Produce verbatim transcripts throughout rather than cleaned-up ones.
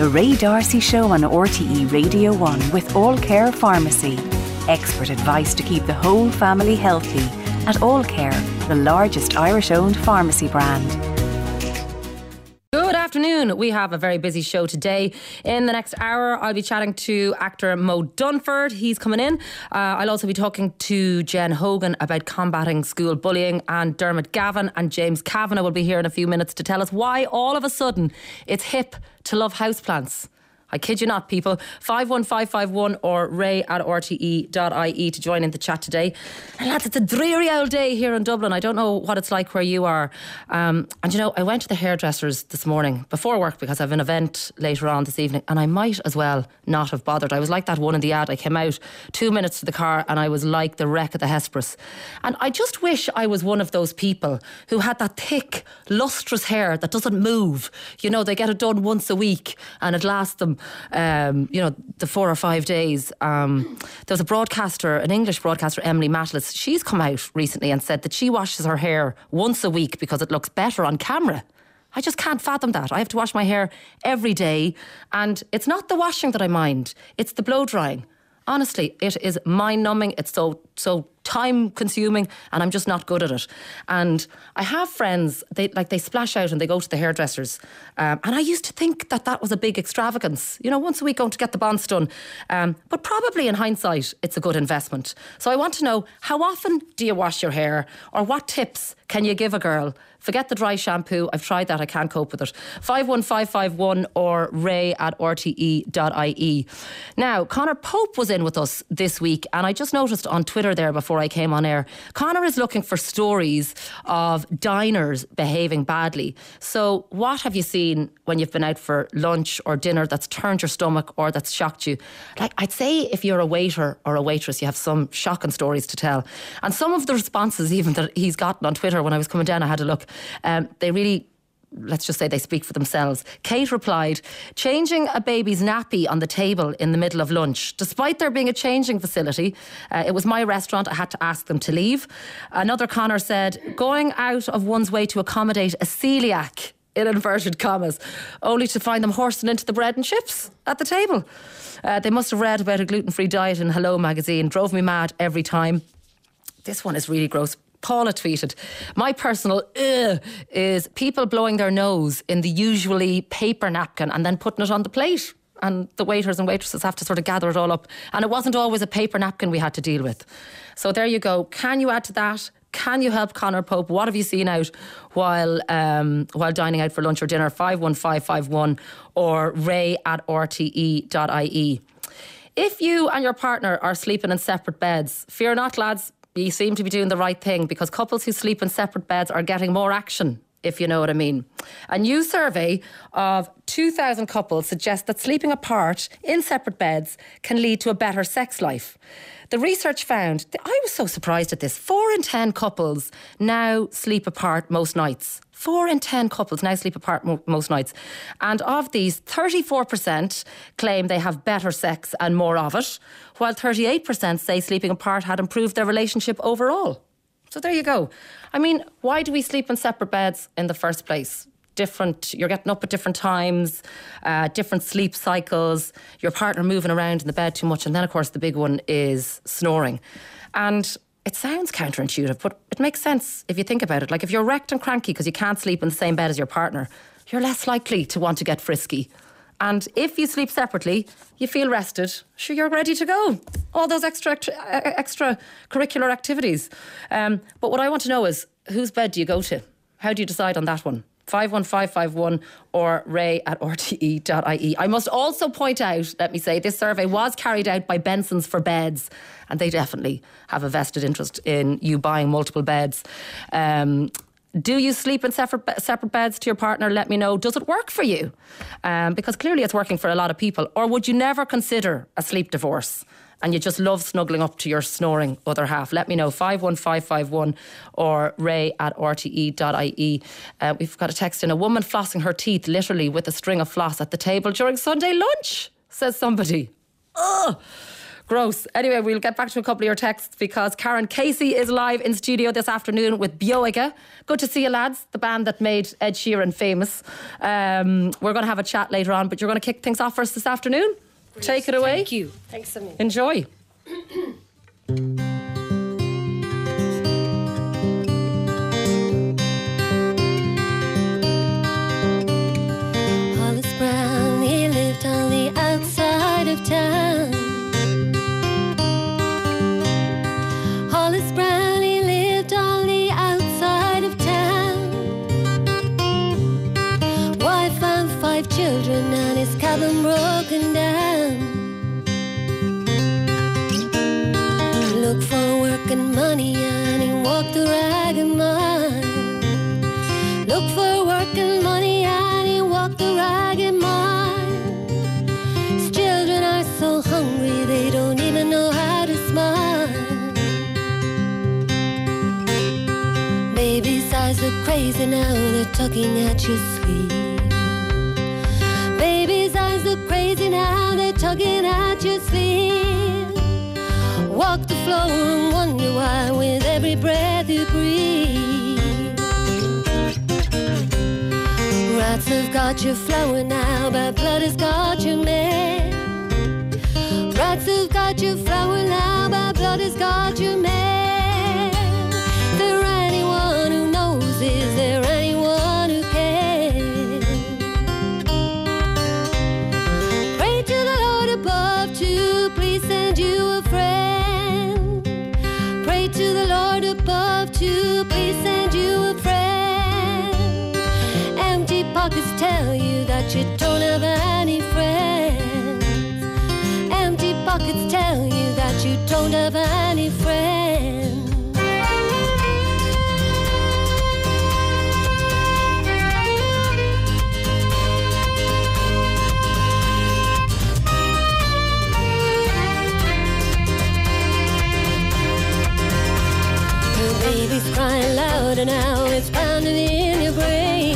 The Ray D'Arcy Show on R T E Radio one with All Care Pharmacy. Expert advice to keep the whole family healthy at All Care, the largest Irish-owned pharmacy brand. Good afternoon. We have a very busy show today. In the next hour, I'll be chatting to actor Mo Dunford. He's coming in. Uh, I'll also be talking to Jen Hogan about combating school bullying, and Dermot Gavin and James Kavanagh will be here in a few minutes to tell us why all of a sudden it's hip to love houseplants. I kid you not, people. five one five five one or ray at r t e dot i e to join in the chat today. And lads, it's a dreary old day here in Dublin. I don't know what it's like where you are. Um, and you know, I went to the hairdressers this morning before work because I have an event later on this evening, and I might as well not have bothered. I was like that one in the ad. I came out two minutes to the car and I was like the wreck of the Hesperus. And I just wish I was one of those people who had that thick, lustrous hair that doesn't move. You know, they get it done once a week and it lasts them Um, you know, the four or five days. Um, there was a broadcaster, an English broadcaster, Emily Matlis. She's come out recently and said that she washes her hair once a week because it looks better on camera. I just can't fathom that. I have to wash my hair every day, and it's not the washing that I mind, it's the blow drying. Honestly, it is mind-numbing. It's so so time-consuming, and I'm just not good at it. And I have friends, they like they splash out and they go to the hairdressers. Um, and I used to think that that was a big extravagance. You know, once a week going to get the bonds done. Um, but probably in hindsight, it's a good investment. So I want to know, how often do you wash your hair? Or what tips can you give a girl? Forget the dry shampoo. I've tried that. I can't cope with it. five one five five one or ray at r t e dot i e. Now, Conor Pope was in with us this week, and I just noticed on Twitter there before I came on air, Conor is looking for stories of diners behaving badly. So what have you seen when you've been out for lunch or dinner that's turned your stomach or that's shocked you? Like, I'd say if you're a waiter or a waitress, you have some shocking stories to tell. And some of the responses even that he's gotten on Twitter when I was coming down, I had a look. Um, they really, let's just say they speak for themselves. Kate replied, changing a baby's nappy on the table in the middle of lunch. Despite there being a changing facility, uh, it was my restaurant, I had to ask them to leave. Another Conor said, going out of one's way to accommodate a celiac, in inverted commas, only to find them horsing into the bread and chips at the table. Uh, they must have read about a gluten-free diet in Hello magazine. Drove me mad every time. This one is really gross. Paula tweeted, my personal ugh is people blowing their nose in the usually paper napkin and then putting it on the plate. And the waiters and waitresses have to sort of gather it all up. And it wasn't always a paper napkin we had to deal with. So there you go. Can you add to that? Can you help Conor Pope? What have you seen out while um, while dining out for lunch or dinner? five one five five one or ray at r t e dot i e. If you and your partner are sleeping in separate beds, fear not, lads. You seem to be doing the right thing, because couples who sleep in separate beds are getting more action, if you know what I mean. A new survey of two thousand couples suggests that sleeping apart in separate beds can lead to a better sex life. The research found, I was so surprised at this, four in ten couples now sleep apart most nights. Four in ten couples now sleep apart mo- most nights. And of these, thirty-four percent claim they have better sex and more of it, while thirty-eight percent say sleeping apart had improved their relationship overall. So there you go. I mean, why do we sleep in separate beds in the first place? Different, you're getting up at different times, uh, different sleep cycles, your partner moving around in the bed too much, and then, of course, the big one is snoring. And it sounds counterintuitive, but it makes sense if you think about it. Like, if you're wrecked and cranky because you can't sleep in the same bed as your partner, you're less likely to want to get frisky. And if you sleep separately, you feel rested, sure, you're ready to go. All those extra extra curricular activities. Um, but what I want to know is, whose bed do you go to? How do you decide on that one? five one five five one or ray at r t e dot i e. I must also point out, let me say, this survey was carried out by Benson's for Beds, and they definitely have a vested interest in you buying multiple beds. Um, do you sleep in separate separate beds to your partner? Let me know. Does it work for you? Um, because clearly it's working for a lot of people. Or would you never consider a sleep divorce? And you just love snuggling up to your snoring other half? Let me know. five one five five one or ray at r t e dot i e. Uh, we've got a text in. A woman flossing her teeth literally with a string of floss at the table during Sunday lunch, says somebody. Ugh. Gross. Anyway, we'll get back to a couple of your texts because Karen Casey is live in studio this afternoon with Bioiga. Good to see you, lads. The band that made Ed Sheeran famous. Um, we're going to have a chat later on, but you're going to kick things off for us this afternoon. Great. Take it away. Thank you. Thanks so much. Enjoy. Hollis Brown, he lived on the outside of town. Hollis Brown, he lived on the outside of town. Wife and five children and his cabin broken down. Look for work and money and he walked a ragged mile. Look for work and money and he walked a ragged mile. His children are so hungry they don't even know how to smile. Baby's eyes look crazy now, they're tugging at your sleeve. Baby's eyes look crazy now, they're tugging at your sleeve. Walk the floor and wonder why with every breath you breathe. Rats have got your flower now, bad blood has got your man. Rats have got your flower now, bad blood has got your man. Is there anyone who knows? Is there anyone who cares? Pray to the Lord above to please send you a friend. Pray to the Lord above to please send you a friend. Empty pockets tell you that you don't have any friends. Empty pockets tell you that you don't have any friends. Your baby's crying louder now, it's pounding in your brain.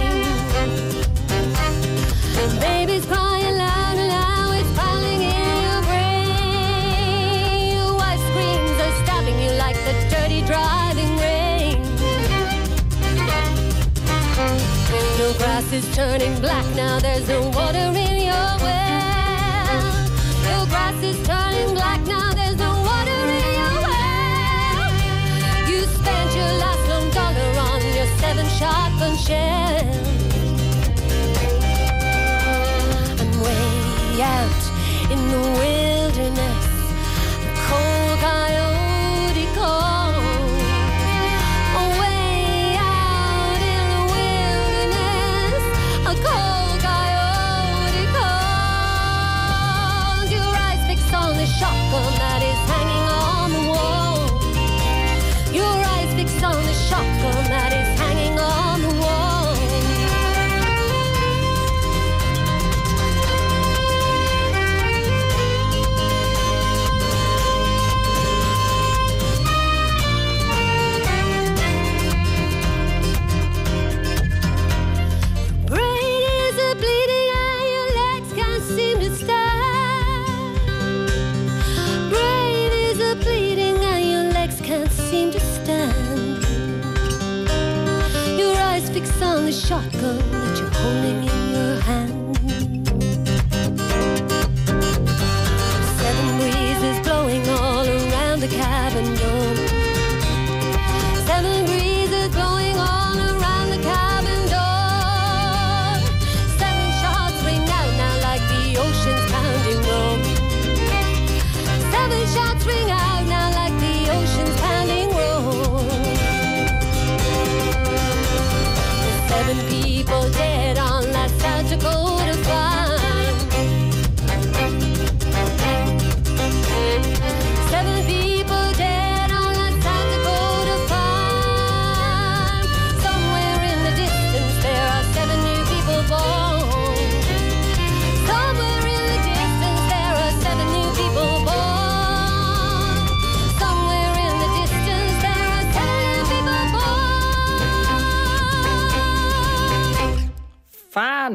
Baby's crying louder now, it's pounding in your brain. Your wife's screams are stabbing you like the dirty driving rain. Your grass is turning black now, there's no water in your well. Your grass is turning black now, there's no water in your well. You spent your last lone dollar on your seven shotgun shells. Out in the wilderness, a cold coyote calls. Away out in the wilderness, a cold coyote calls. Your eyes fixed on the shotgun that is hanging on the wall. Your eyes fixed on the shotgun that is hanging on the wall.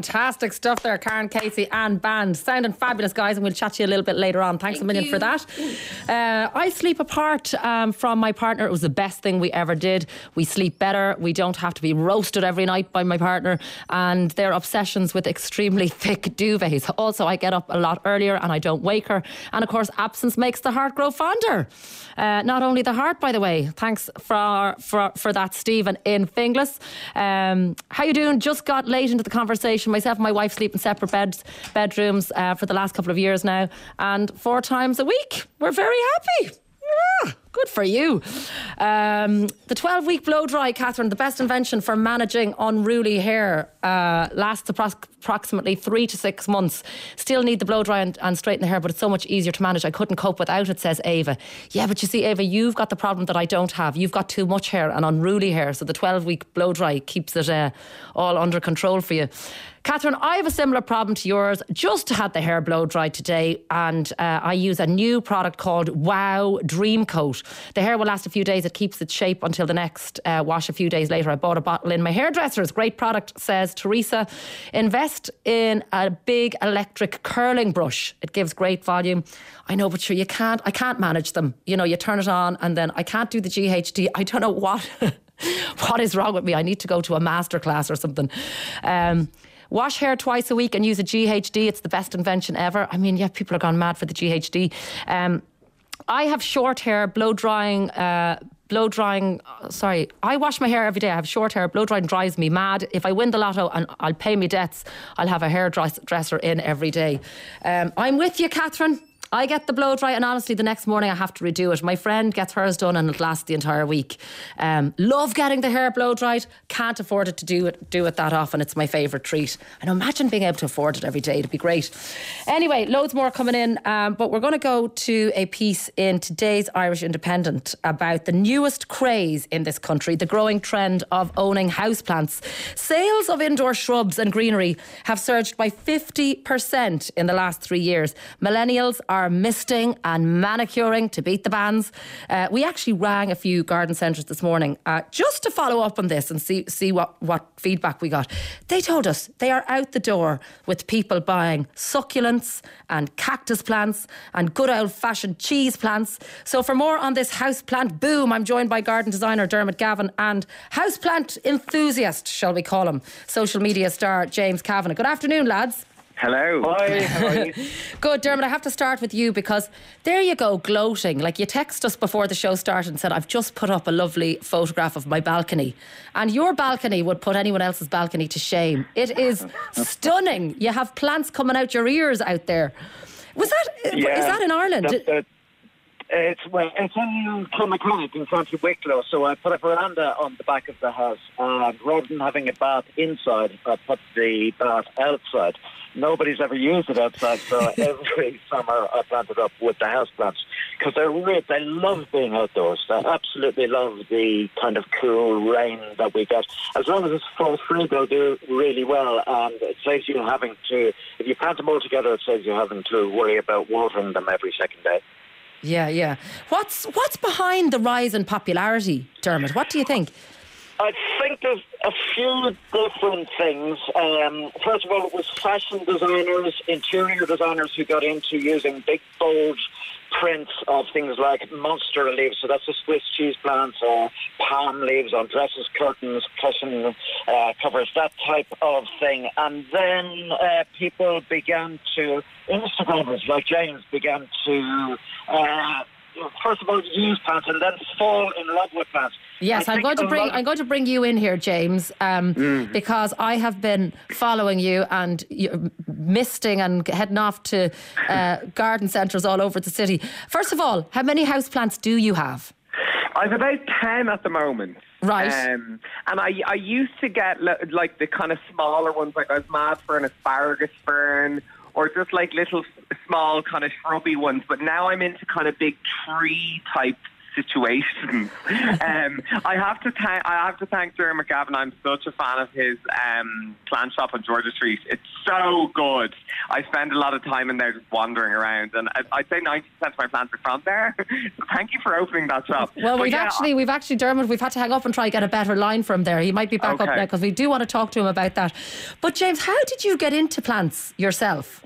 Fantastic stuff there, Karen Casey and band. Sounding fabulous, guys, and we'll chat to you a little bit later on. Thanks Thank a million you. for that. Uh, I sleep apart um, from my partner. It was the best thing we ever did. We sleep better. We don't have to be roasted every night by my partner and their obsessions with extremely thick duvets. Also, I get up a lot earlier and I don't wake her. And of course, absence makes the heart grow fonder. Uh, not only the heart, by the way. Thanks for for, for that, Stephen in Finglas. Um, how you doing? Just got late into the conversation. Myself and my wife sleep in separate beds, bedrooms uh, for the last couple of years now, and four times a week. We're very happy. Yeah, good for you. Um, the twelve-week blow dry, Catherine, the best invention for managing unruly hair, uh, lasts appro- approximately three to six months. Still need the blow dry and, and straighten the hair, but it's so much easier to manage. I couldn't cope without it, says Ava. Yeah, but you see, Ava, you've got the problem that I don't have. You've got too much hair and unruly hair, so the twelve-week blow dry keeps it uh, all under control for you. Catherine, I have a similar problem to yours. Just had the hair blow dried today, and uh, I use a new product called Wow Dream Coat. The hair will last a few days. It keeps its shape until the next uh, wash a few days later. I bought a bottle in my hairdresser's. Great product, says Teresa. Invest in a big electric curling brush. It gives great volume. I know, but sure, you can't, I can't manage them. You know, you turn it on and then I can't do the G H D. I don't know what, what is wrong with me. I need to go to a masterclass or something. Um... Wash hair twice a week and use a G H D. It's the best invention ever. I mean, yeah, people are gone mad for the G H D. Um, I have short hair, blow drying, uh, blow drying, uh, sorry, I wash my hair every day. I have short hair, blow drying drives me mad. If I win the lotto and I'll pay me debts, I'll have a hairdresser in every day. Um, I'm with you, Catherine. I get the blow dry and honestly the next morning I have to redo it. My friend gets hers done and it lasts the entire week. Um, love getting the hair blow dried. Can't afford it to do it do it that often. It's my favourite treat. And imagine being able to afford it every day. It'd be great. Anyway, loads more coming in. Um, but we're going to go to a piece in today's Irish Independent about the newest craze in this country, the growing trend of owning houseplants. Sales of indoor shrubs and greenery have surged by fifty percent in the last three years. Millennials are misting and manicuring to beat the bans. Uh, we actually rang a few garden centres this morning uh, just to follow up on this and see see what, what feedback we got. They told us they are out the door with people buying succulents and cactus plants and good old-fashioned cheese plants. So for more on this houseplant boom, I'm joined by garden designer Dermot Gavin and houseplant enthusiast, shall we call him, social media star James Kavanagh. Good afternoon, lads. Hello. Hi, how are you? Good, Dermot. I have to start with you because there you go, gloating. Like you texted us before the show started and said, I've just put up a lovely photograph of my balcony. And your balcony would put anyone else's balcony to shame. It is stunning. You have plants coming out your ears out there. Was that, yeah, is that in Ireland? That's, uh, it's, well, it's in Kilmaconic in County Wicklow. So I put a veranda on the back of the house. And rather than having a bath inside, I put the bath outside. Nobody's ever used it outside, so every summer I plant it up with the houseplants because they're really, they love being outdoors. They absolutely love the kind of cool rain that we get. As long as it's fall free, they'll do really well, and it saves you having to, if you plant them all together, it saves you having to worry about watering them every second day. Yeah, yeah. What's what's behind the rise in popularity, Dermot? What do you think? I think there's a few different things. Um, first of all, it was fashion designers, interior designers who got into using big, bold prints of things like monstera leaves, so that's the Swiss cheese plants, or palm leaves on dresses, curtains, cushion uh, covers, that type of thing. And then uh, people began to, Instagrammers like James began to... Uh, First of all, use plants and then fall in love with plants. Yes, I'm going to bring I'm going to bring you in here, James, um, mm. because I have been following you and you're misting and heading off to uh, garden centres all over the city. First of all, how many houseplants do you have? I've about ten at the moment. Right. Um, and I I used to get like the kind of smaller ones, like I was mad for an asparagus fern, or just like little small kind of shrubby ones. But now I'm into kind of big tree type situations. um, I have to thank I have to thank Dermot Gavin. I'm such a fan of his um, plant shop on Georgia Street. It's so good. I spend a lot of time in there just wandering around, and I, I'd say ninety percent of my plants are from there. So thank you for opening that shop. Well, But we've yeah, actually, we've actually, Dermot, we've had to hang up and try and get a better line from there. He might be back Okay. up now because we do want to talk to him about that. But James, how did you get into plants yourself?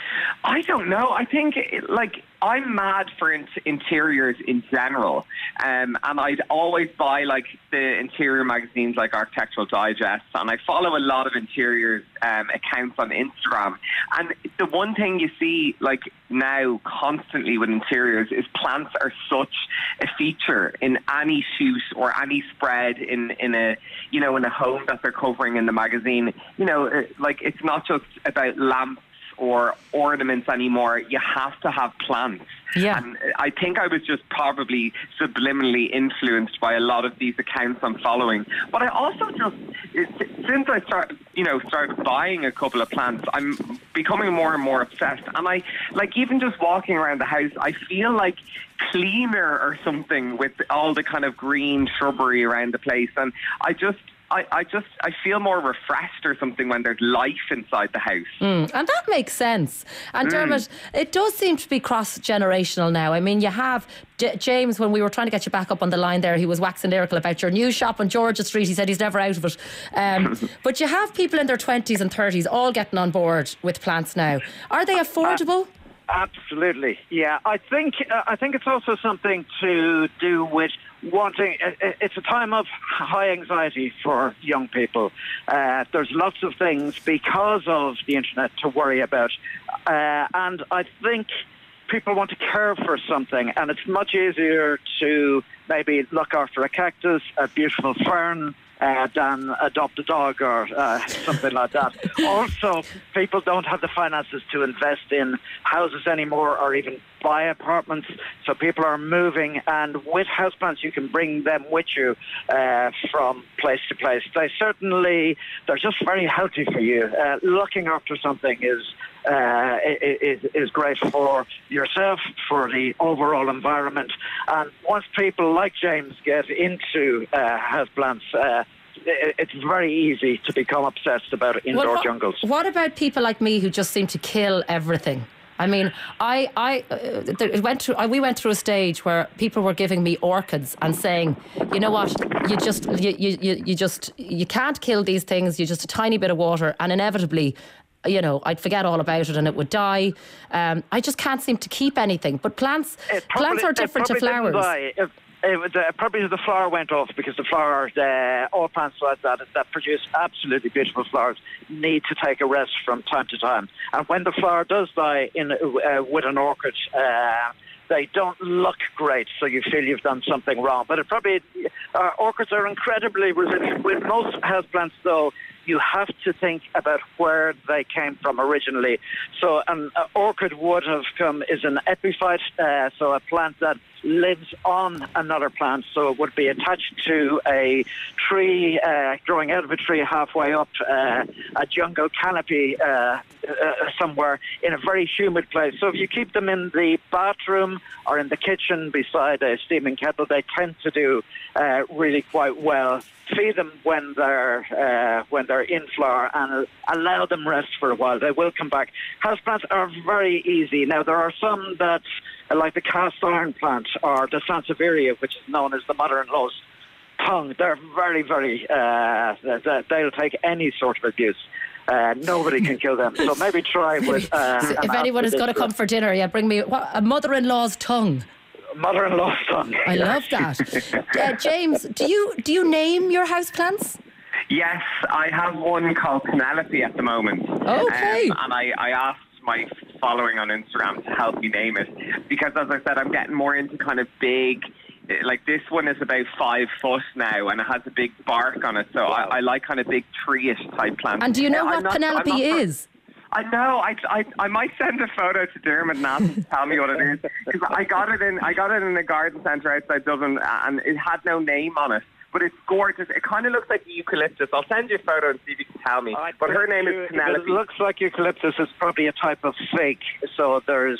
I don't know. I think, like, I'm mad for in- interiors in general. Um, and I'd always buy, like, the interior magazines like Architectural Digest. And I follow a lot of interiors um, accounts on Instagram. And the one thing you see, like, now constantly with interiors is plants are such a feature in any shoot or any spread in, in a, you know, in a home that they're covering in the magazine. You know, like, it's not just about lamps or ornaments anymore. You have to have plants. Yeah. And I think I was just probably subliminally influenced by a lot of these accounts I'm following. But I also just, since I started, you know, started buying a couple of plants, I'm becoming more and more obsessed. And I, like, even just walking around the house, I feel like cleaner or something with all the kind of green shrubbery around the place. And I just, I, I just I feel more refreshed or something when there's life inside the house. Mm, and that makes sense. And Dermot, mm. it does seem to be cross-generational now. I mean, you have J- James, when we were trying to get you back up on the line there, he was waxing lyrical about your new shop on Georgia Street. He said he's never out of it. Um, but you have people in their twenties and thirties all getting on board with plants now. Are they affordable? Uh, absolutely, yeah. I think uh, I think it's also something to do with wanting. Uh, it's a time of high anxiety for young people. Uh, there's lots of things because of the internet to worry about, uh, and I think people want to care for something, and it's much easier to maybe look after a cactus, a beautiful fern, Uh, than adopt a dog or uh, something like that. Also, people don't have the finances to invest in houses anymore or even buy apartments, so people are moving, and with houseplants you can bring them with you uh, from place to place. They certainly, they're just very healthy for you. Uh, looking after something is Uh, is, is great for yourself, for the overall environment. And once people like James get into uh, houseplants, uh, it's very easy to become obsessed about indoor well, what, jungles. What about people like me who just seem to kill everything? I mean, I, I, uh, it went through. I, we went through a stage where people were giving me orchids and saying, you know what, you just, you, you, you just, you can't kill these things. You're just a tiny bit of water, and inevitably, you know, I'd forget all about it and it would die. Um, I just can't seem to keep anything. But plants, probably, plants are different to flowers. If, if, uh, probably the flower went off because the flowers, uh, all plants like that that produce absolutely beautiful flowers need to take a rest from time to time. And when the flower does die in uh, with an orchid, uh, they don't look great, so you feel you've done something wrong. But it probably uh, orchids are incredibly resilient. With most houseplants, though, you have to think about where they came from originally. So an uh, orchid would have come is an epiphyte, uh, so a plant that lives on another plant. So it would be attached to a tree, uh, growing out of a tree halfway up uh, a jungle canopy uh, uh, somewhere in a very humid place. So if you keep them in the bathroom or in the kitchen beside a steaming kettle, they tend to do uh, really quite well. Feed them when they're uh, when they're in flower and allow them rest for a while. They will come back. Houseplants are very easy. Now there are some that, like the cast iron plant or the Sansevieria, which is known as the mother-in-law's tongue. They're very, very. Uh, they'll take any sort of abuse. Uh, nobody can kill them. So maybe try with. Uh, so if anyone is going to come for dinner, yeah, bring me what, a mother-in-law's tongue. Mother-in-law's tongue. I love that. uh, James, do you do you name your houseplants? Yes, I have one called Penelope at the moment. Okay. Um, and I, I asked my following on Instagram to help me name it because, as I said, I'm getting more into kind of big. Like this one is about five foot now, and it has a big bark on it. So I, I like kind of big tree-ish type plants. And do you know uh, what not, Penelope is? I know. I, I I might send a photo to Dermot and ask him to tell me what it is because I got it in I got it in a garden centre outside Dublin and it had no name on it. But it's gorgeous. It kind of looks like eucalyptus. I'll send you a photo and see if you can tell me. But her name is Penelope. It looks like eucalyptus. It's probably a type of fig. So there's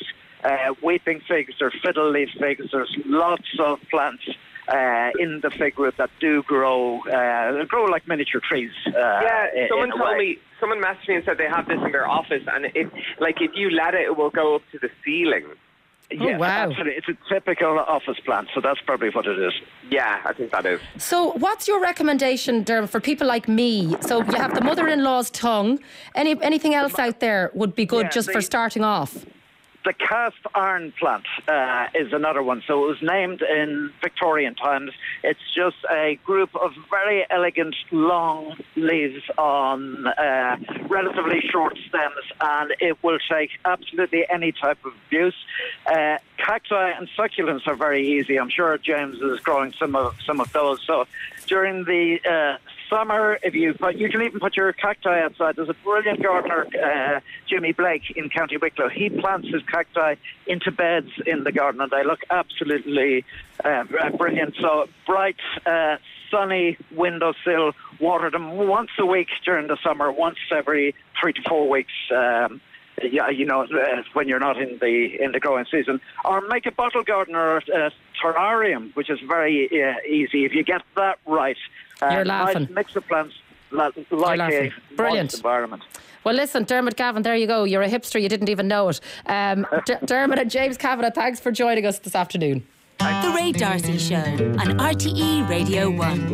uh, weeping figs, or fiddle leaf figs. There's lots of plants uh, in the fig root that do grow uh, grow like miniature trees. Uh, yeah, in, someone in told way. me, someone messaged me and said they have this in their office, and if like if you let it, it will go up to the ceiling. Yeah, oh, wow. absolutely. It's a typical office plant, so that's probably what it is. Yeah, I think that is. So what's your recommendation, Dermot, for people like me? So you have the mother-in-law's tongue. Any Anything else out there would be good Yeah, just the- for starting off? The cast iron plant uh, is another one. So it was named in Victorian times. It's just a group of very elegant, long leaves on uh, relatively short stems, and it will take absolutely any type of abuse. Uh, cacti and succulents are very easy. I'm sure James is growing some of some of those. So during the uh, summer, if you put, you can even put your cacti outside. There's a brilliant gardener, uh, Jimmy Blake, in County Wicklow. He plants his cacti into beds in the garden, and they look absolutely uh, brilliant. So bright, uh, sunny windowsill. Water them once a week during the summer, once every three to four weeks. Um, Yeah, you know, uh, when you're not in the in the growing season, or make a bottle garden or a terrarium, which is very uh, easy. If you get that right, uh, You're laughing. nice mix of plants, like laughing. a Brilliant. moist environment. Well, listen, Dermot Gavin, there you go. You're a hipster. You didn't even know it. Um, D- Dermot and James Kavanagh, thanks for joining us this afternoon. The Ray D'Arcy Show on R T E Radio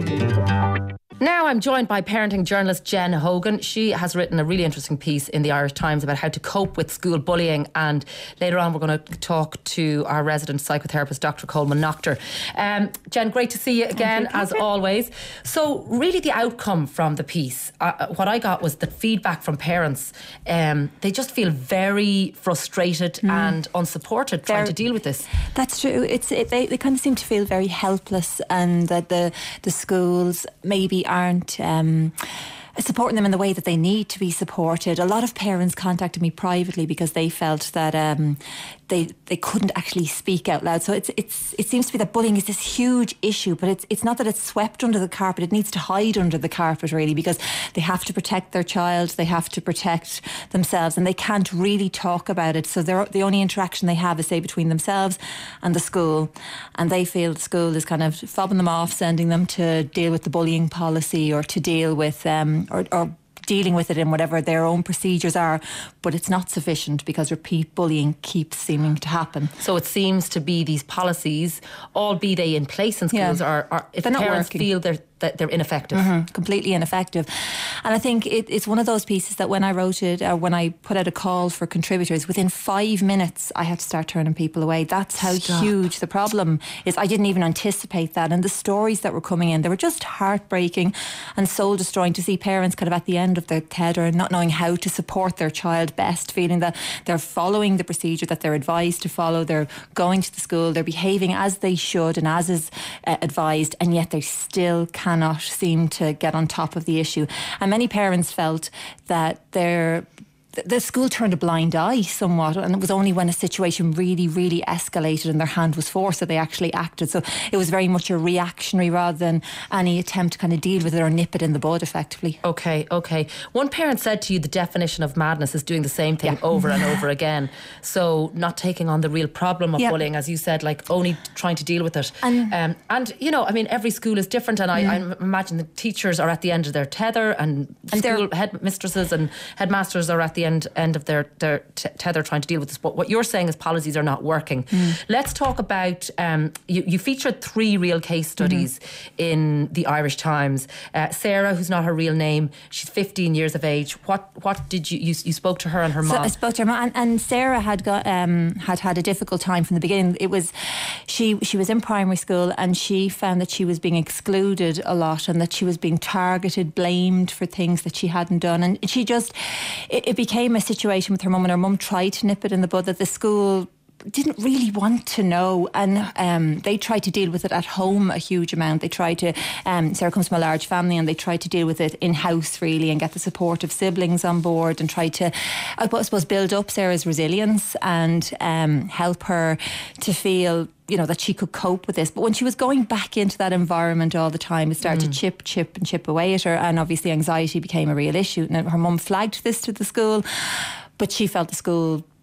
one. Now I'm joined by parenting journalist Jen Hogan. She has written a really interesting piece in the Irish Times about how to cope with school bullying, and later on we're going to talk to our resident psychotherapist, Doctor Coleman Noctor. Um, Jen, great to see you again, as always. So really the outcome from the piece, uh, what I got was that feedback from parents, um, they just feel very frustrated mm. and unsupported trying They're, to deal with this. That's true. It's it, they, they kind of seem to feel very helpless, and that the, the schools maybe aren't um, supporting them in the way that they need to be supported. A lot of parents contacted me privately because they felt that um, they they couldn't actually speak out loud. So it's it's it seems to be that bullying is this huge issue, but it's it's not that it's swept under the carpet. It needs to hide under the carpet, really, because they have to protect their child, they have to protect themselves, and they can't really talk about it. So they're, the only interaction they have is, say, between themselves and the school, and they feel the school is kind of fobbing them off, sending them to deal with the bullying policy, or to deal with um, or, or dealing with it in whatever their own procedures are, but it's not sufficient because repeat bullying keeps seeming to happen. So it seems to be these policies, all be they in place in schools, yeah. or, or if They're not parents working. feel they're that they're ineffective. Mm-hmm. Completely ineffective. And I think it, it's one of those pieces that when I wrote it, or when I put out a call for contributors, within five minutes I had to start turning people away. That's how Stop. huge the problem is. I didn't even anticipate that. And the stories that were coming in, they were just heartbreaking and soul destroying to see parents kind of at the end of their tether and not knowing how to support their child best, feeling that they're following the procedure that they're advised to follow, they're going to the school, they're behaving as they should and as is uh, advised, and yet they still can't cannot seem to get on top of the issue. And many parents felt that their the school turned a blind eye somewhat, and it was only when a situation really, really escalated and their hand was forced that they actually acted. So it was very much a reactionary rather than any attempt to kind of deal with it or nip it in the bud, effectively. Okay, okay. One parent said to you the definition of madness is doing the same thing yeah. over and over again. So not taking on the real problem of yeah. bullying, as you said, like only trying to deal with it. And, um, and you know, I mean, every school is different, and I, mm. I imagine the teachers are at the end of their tether, and, and school headmistresses and headmasters are at the end end of their, their t- tether trying to deal with this. But what you're saying is policies are not working. Mm. Let's talk about, um, you, you featured three real case studies mm-hmm. in the Irish Times. Uh, Sarah, who's not her real name, she's fifteen years of age. What what did you, you, you spoke to her and her so mom? I spoke to her mom, and, and Sarah had got um, had had a difficult time from the beginning. It was, she, she was in primary school, and she found that she was being excluded a lot, and that she was being targeted, blamed for things that she hadn't done. And she just, it, it became a situation with her mum, and her mum tried to nip it in the bud, that the school didn't really want to know, and um, they tried to deal with it at home a huge amount. They tried to, um, Sarah comes from a large family, and they tried to deal with it in-house really, and get the support of siblings on board, and try to, I suppose, build up Sarah's resilience and um, help her to feel, you know, that she could cope with this. But when she was going back into that environment all the time, it started mm. to chip, chip and chip away at her, and obviously anxiety became a real issue. And her mum flagged this to the school, but she felt the school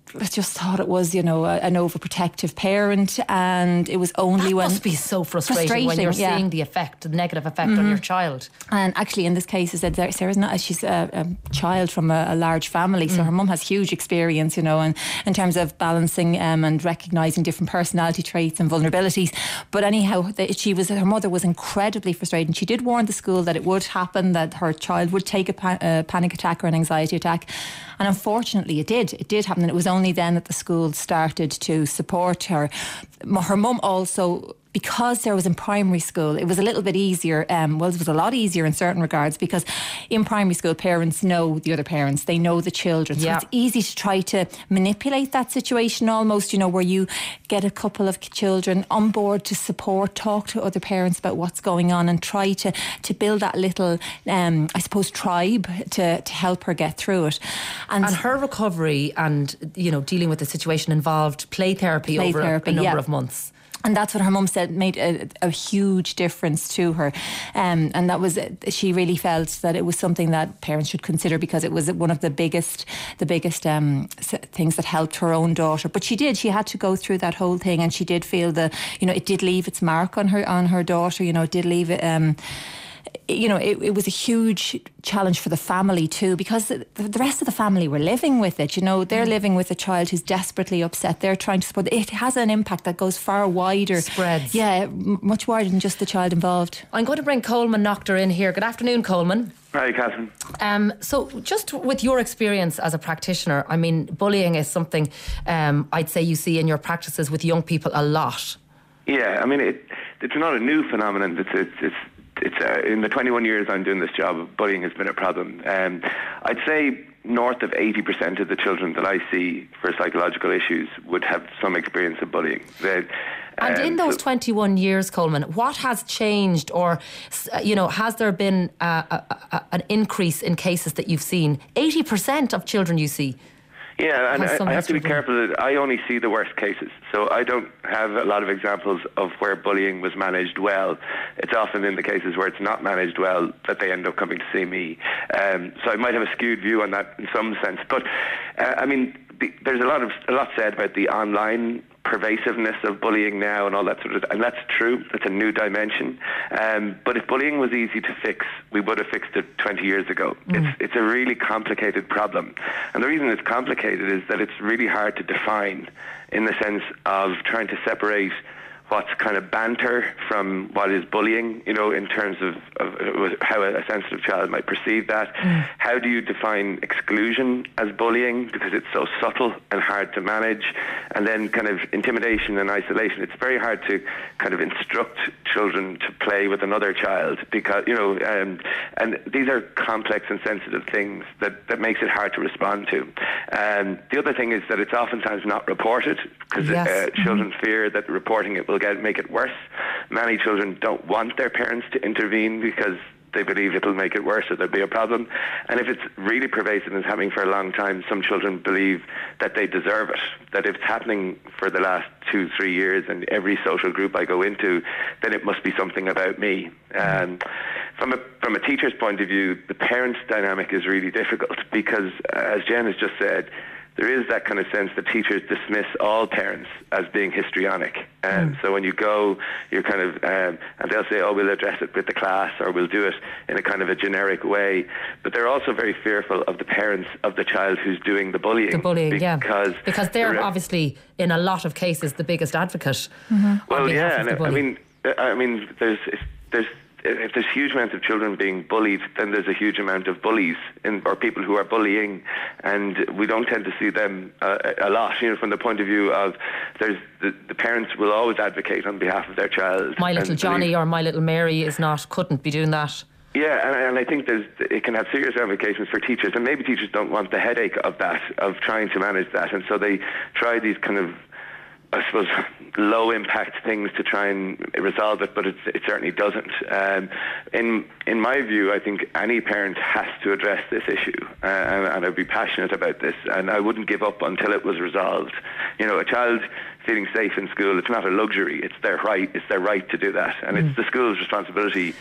just thought it was, you know, a, an overprotective parent, and it was only that when must be so frustrating, frustrating when you're yeah. seeing the effect, the negative effect mm-hmm. on your child. And actually, in this case, is that Sarah's not, she's a, a child from a, a large family, so mm. her mum has huge experience, you know, and in terms of balancing um, and recognising different personality traits and vulnerabilities. But anyhow, the, she was her mother was incredibly frustrated. She did warn the school that it would happen, that her child would take a, pa- a panic attack or an anxiety attack, and unfortunately, it did. It did happen, and it was only then that the school started to support her. Her mum also, because Sarah was in primary school, it was a little bit easier. Um, well, it was a lot easier in certain regards, because in primary school, parents know the other parents, they know the children. So yeah. it's easy to try to manipulate that situation almost, you know, where you get a couple of children on board to support, talk to other parents about what's going on, and try to, to build that little, um, I suppose, tribe to, to help her get through it. And, and her recovery and, you know, dealing with the situation involved play therapy play over therapy, a, a number yeah. of months. And that's what her mum said made a, a huge difference to her. Um, and that was, she really felt that it was something that parents should consider, because it was one of the biggest, the biggest um, things that helped her own daughter. But she did, she had to go through that whole thing, and she did feel the, you know, it did leave its mark on her, on her daughter, you know, it did leave it, um, you know, it, it was a huge challenge for the family too, because the, the rest of the family were living with it. You know, they're mm. living with a child who's desperately upset. They're trying to support. It has an impact that goes far wider. Spreads. Yeah, m- much wider than just the child involved. I'm going to bring Coleman Noctor in here. Good afternoon, Coleman. Hi, Catherine. Um, so just with your experience as a practitioner, I mean, bullying is something um, I'd say you see in your practices with young people a lot. Yeah, I mean, it, it's not a new phenomenon. It's it's, it's It's uh, in the twenty-one years I'm doing this job, bullying has been a problem. Um, I'd say north of eighty percent of the children that I see for psychological issues would have some experience of bullying. They, and um, in those so twenty-one years, Coleman, what has changed, or you know, has there been a, a, a, an increase in cases that you've seen? eighty percent of children you see. Yeah, and I, I have to be careful that I only see the worst cases. So I don't have a lot of examples of where bullying was managed well. It's often in the cases where it's not managed well that they end up coming to see me. Um, so I might have a skewed view on that in some sense. But, uh, I mean, the, there's a lot of a lot said about the online pervasiveness of bullying now and all that sort of, and that's true. It's a new dimension. Um, but if bullying was easy to fix, we would have fixed it twenty years ago. Mm. It's it's a really complicated problem, and the reason it's complicated is that it's really hard to define, in the sense of trying to separate what's kind of banter from what is bullying, you know, in terms of, of how a sensitive child might perceive that. Mm. How do you define exclusion as bullying, because it's so subtle and hard to manage, and then kind of intimidation and isolation. It's very hard to kind of instruct children to play with another child, because, you know, um, and these are complex and sensitive things that, that makes it hard to respond to. Um, the other thing is that it's oftentimes not reported, because yes. uh, children mm-hmm. fear that reporting it will Get, make it worse. Many children don't want their parents to intervene because they believe it'll make it worse or there'll be a problem. And if it's really pervasive and is happening for a long time, some children believe that they deserve it, that if it's happening for the last two, three years in every social group I go into, then it must be something about me. Um, from a from a teacher's point of view, the parents' dynamic is really difficult, because, uh, as Jen has just said, there is that kind of sense that teachers dismiss all parents as being histrionic. And mm. so when you go, you're kind of, um, and they'll say, oh, we'll address it with the class, or we'll do it in a kind of a generic way. But they're also very fearful of the parents of the child who's doing the bullying. The bullying, because yeah. Because they're the, obviously, in a lot of cases, the biggest advocate. Mm-hmm. Well, yeah, and I mean, I mean, there's, there's, if there's huge amounts of children being bullied, then there's a huge amount of bullies in, or people who are bullying, and we don't tend to see them uh, a lot. You know, from the point of view of there's the, the parents will always advocate on behalf of their child. My little Johnny believe, or my little Mary is not, couldn't be doing that. Yeah, and, and I think there's, it can have serious ramifications for teachers, and maybe teachers don't want the headache of that, of trying to manage that, and so they try these kind of, I suppose, low impact things to try and resolve it, but it's, it certainly doesn't. Um, in in my view, I think any parent has to address this issue, uh, and, and I'd be passionate about this, and I wouldn't give up until it was resolved. You know, a child feeling safe in school, it's not a luxury, it's their right, it's their right to do that, and mm. it's the school's responsibility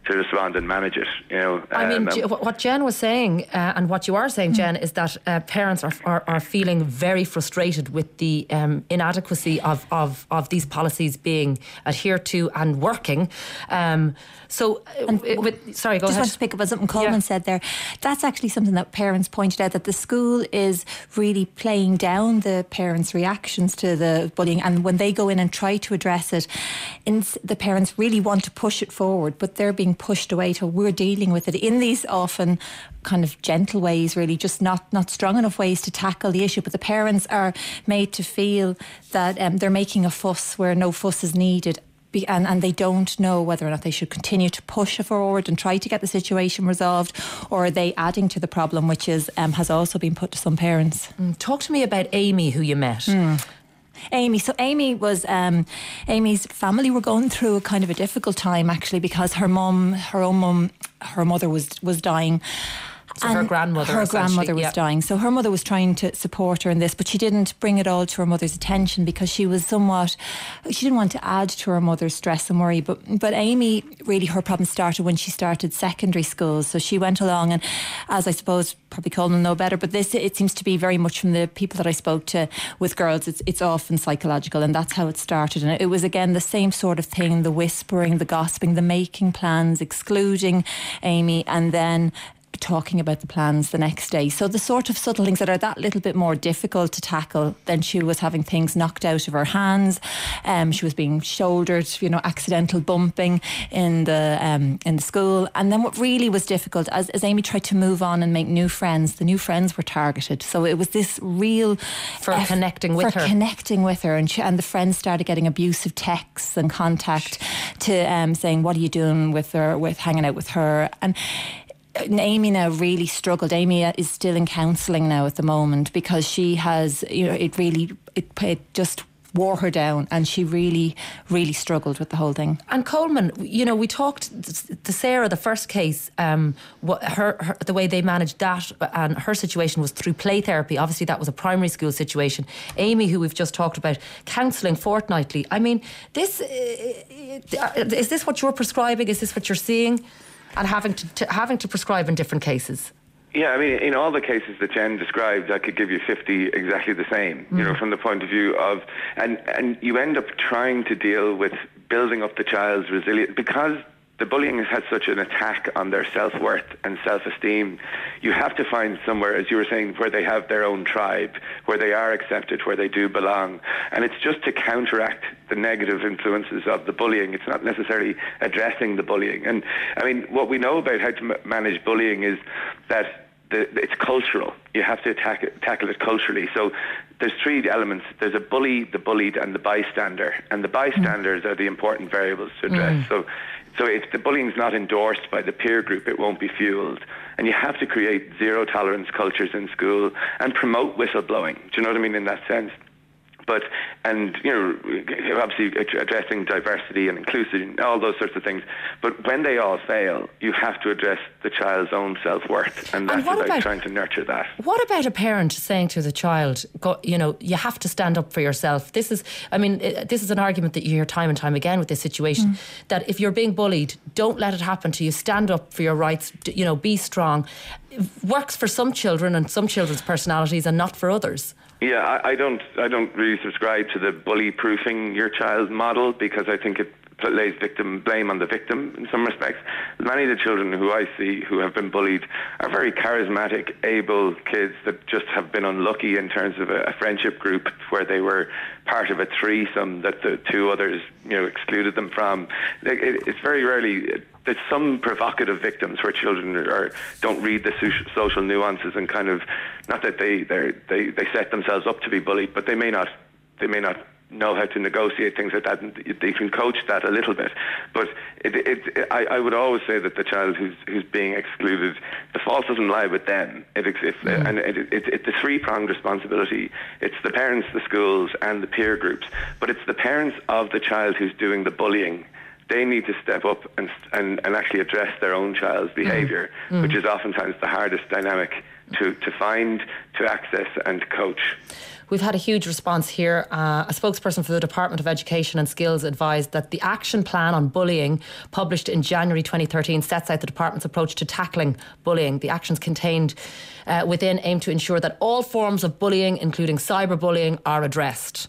to respond and manage it. You know, um, I mean, um, what Jen was saying, uh, and what you are saying, Jen, is that uh, parents are, are are feeling very frustrated with the um, inadequacy of, of of these policies being adhered to and working. Um, so, uh, with, sorry, go just ahead. Just want to pick up on something Coleman yeah. said there. That's actually something that parents pointed out, that the school is really playing down the parents' reactions to the bullying, and when they go in and try to address it, in, the parents really want to push it forward, but they're being pushed away till we're dealing with it in these often kind of gentle ways, really, just not, not strong enough ways to tackle the issue. But the parents are made to feel that um, they're making a fuss where no fuss is needed. And, and they don't know whether or not they should continue to push it forward and try to get the situation resolved, or are they adding to the problem, which is um, has also been put to some parents. Mm, talk to me about Amy, who you met. Mm. Amy. So Amy was, um, Amy's family were going through a kind of a difficult time, actually, because her mum, her own mum, her mother was was dying. So her grandmother Her grandmother was yeah. dying. So her mother was trying to support her in this, but she didn't bring it all to her mother's attention because she was somewhat, she didn't want to add to her mother's stress and worry. But but Amy, really, her problem started when she started secondary school. So she went along, and as I suppose probably Colin will know better, but this, it seems to be very much from the people that I spoke to with girls, it's it's often psychological, and that's how it started. And it was again the same sort of thing, the whispering, the gossiping, the making plans, excluding Amy, and then talking about the plans the next day. So the sort of subtle things that are that little bit more difficult to tackle. Then she was having things knocked out of her hands. Um, she was being shouldered, you know, accidental bumping in the um, in the school. And then what really was difficult, as, as Amy tried to move on and make new friends, the new friends were targeted. So it was this real for uh, connecting with for her, connecting with her, and she, and the friends started getting abusive texts and contact to um, saying, "What are you doing with her? With hanging out with her?" And Amy now really struggled. Amy is still in counselling now at the moment because she has, you know, it really, it, it just wore her down, and she really, really struggled with the whole thing. And Coleman, you know, we talked to Sarah, the first case, um, what her, her the way they managed that, and her situation was through play therapy. Obviously, that was a primary school situation. Amy, who we've just talked about, counselling fortnightly. I mean, this is this what you're prescribing? Is this what you're seeing? And having to, to having to prescribe in different cases. Yeah, I mean, in all the cases that Jen described, I could give you fifty exactly the same, mm. you know, from the point of view of, and, and you end up trying to deal with building up the child's resilience, because the bullying has had such an attack on their self-worth and self-esteem. You have to find somewhere, as you were saying, where they have their own tribe, where they are accepted, where they do belong. And it's just to counteract the negative influences of the bullying. It's not necessarily addressing the bullying. And I mean, what we know about how to m- manage bullying is that the, it's cultural. You have to attack it, tackle it culturally. So there's three elements. There's a bully, the bullied, and the bystander. And the bystanders mm. are the important variables to address. Mm. So So if the bullying's not endorsed by the peer group, it won't be fuelled. And you have to create zero tolerance cultures in school and promote whistleblowing. Do you know what I mean in that sense? But, and, you know, obviously addressing diversity and inclusion, all those sorts of things. But when they all fail, you have to address the child's own self-worth. And that's and about, about trying to nurture that. What about a parent saying to the child, go, you know, you have to stand up for yourself? This is, I mean, this is an argument that you hear time and time again with this situation, mm. that if you're being bullied, don't let it happen to you. Stand up for your rights, you know, be strong. It works for some children and some children's personalities and not for others. Yeah, I, I don't. I don't really subscribe to the bully-proofing your child model, because I think it lays victim blame on the victim in some respects. Many of the children who I see who have been bullied are very charismatic, able kids that just have been unlucky in terms of a, a friendship group where they were part of a threesome that the two others, you know, excluded them from. It, it, it's very rarely. There's some provocative victims where children are, don't read the social nuances and kind of, not that they they they set themselves up to be bullied, but they may not they may not know how to negotiate things like that, and they can coach that a little bit. But it, it, it, I, I would always say that the child who's who's being excluded, the fault doesn't lie with them. It exists, mm. and it, it, it's a three-pronged responsibility. It's the parents, the schools, and the peer groups. But it's the parents of the child who's doing the bullying. They need to step up and and, and actually address their own child's behaviour, mm. which is oftentimes the hardest dynamic to, to find, to access, and to coach. We've had a huge response here. Uh, a spokesperson for the Department of Education and Skills advised that the action plan on bullying, published in January twenty thirteen, sets out the department's approach to tackling bullying. The actions contained uh, within aim to ensure that all forms of bullying, including cyberbullying, are addressed.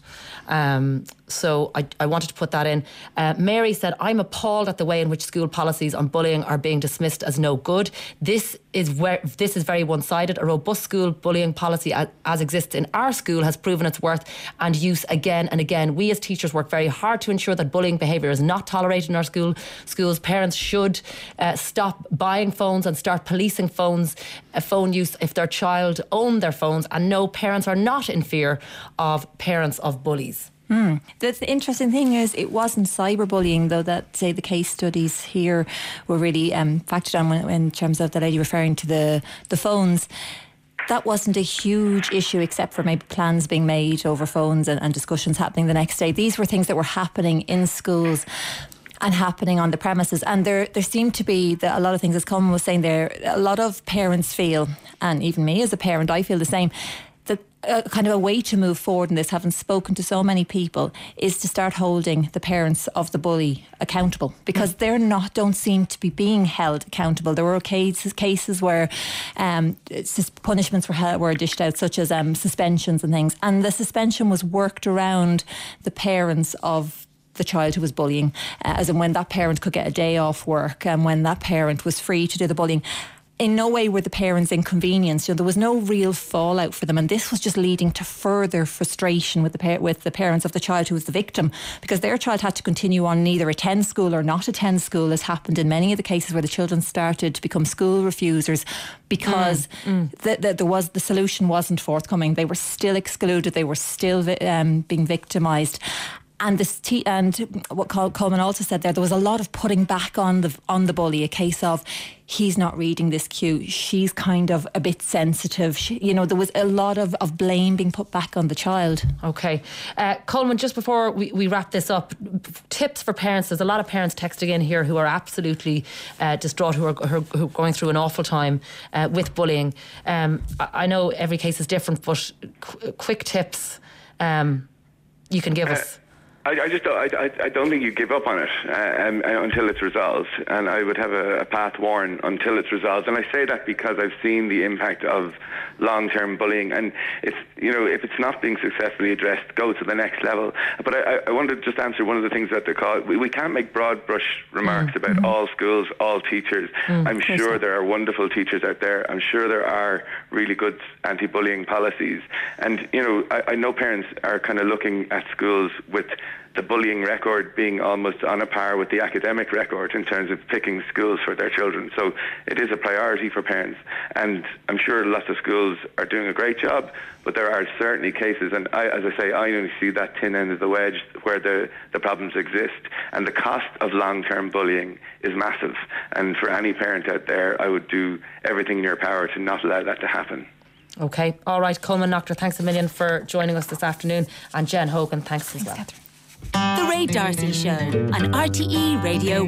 Um, so I, I wanted to put that in. Uh, Mary said, I'm appalled at the way in which school policies on bullying are being dismissed as no good. This is where this is very one-sided. A robust school bullying policy as, as exists in our school has proven its worth and use again and again. We as teachers work very hard to ensure that bullying behaviour is not tolerated in our school. Schools, parents should uh, stop buying phones and start policing phones, uh, phone use if their child own their phones. And no, parents are not in fear of parents of bullies. Mm. The, the interesting thing is it wasn't cyberbullying, though, that, say, the case studies here were really um, factored on when, in terms of the lady referring to the, the phones. That wasn't a huge issue, except for maybe plans being made over phones and, and discussions happening the next day. These were things that were happening in schools and happening on the premises. And there there seemed to be the, a lot of things, as Colin was saying there, a lot of parents feel, and even me as a parent, I feel the same, that a kind of a way to move forward in this, having spoken to so many people, is to start holding the parents of the bully accountable, because they're not, don't seem to be being held accountable. There were cases cases where um, punishments were held, were dished out, such as um, suspensions and things, and the suspension was worked around the parents of the child who was bullying, uh, as in when that parent could get a day off work and when that parent was free to do the bullying. In no way were the parents inconvenienced. You know, there was no real fallout for them, and this was just leading to further frustration with the par- with the parents of the child who was the victim, because their child had to continue on and either attend school or not attend school, as happened in many of the cases where the children started to become school refusers because mm, mm. The, the, there was the solution wasn't forthcoming. They were still excluded. They were still vi- um, being victimised. And this t- and what Coleman also said there, there was a lot of putting back on the on the bully, a case of he's not reading this cue, she's kind of a bit sensitive. She, you know, there was a lot of, of blame being put back on the child. Okay. Uh, Coleman, just before we, we wrap this up, tips for parents. There's a lot of parents texting in here who are absolutely uh, distraught, who are, who are going through an awful time uh, with bullying. Um, I know every case is different, but qu- quick tips um, you can give us. I, I just don't, I, I don't think you give up on it uh, um, until it's resolved, and I would have a, a path worn until it's resolved. And I say that because I've seen the impact of long-term bullying, and if you know if it's not being successfully addressed, go to the next level. But I, I want to just answer one of the things that they're called. We, we can't make broad brush remarks mm. about mm-hmm. all schools, all teachers. Mm, I'm sure so. There are wonderful teachers out there. I'm sure there are really good anti-bullying policies, and you know I, I know parents are kind of looking at schools with the bullying record being almost on a par with the academic record in terms of picking schools for their children. So it is a priority for parents, and I'm sure lots of schools are doing a great job, but there are certainly cases, and I, as I say, I only see that thin end of the wedge where the, the problems exist, and the cost of long-term bullying is massive. And for any parent out there, I would do everything in your power to not allow that to happen. Okay, all right, Coleman Noctor, thanks a million for joining us this afternoon, and Jen Hogan, thanks, thanks as well. Catherine. The Ray D'Arcy Show on R T E Radio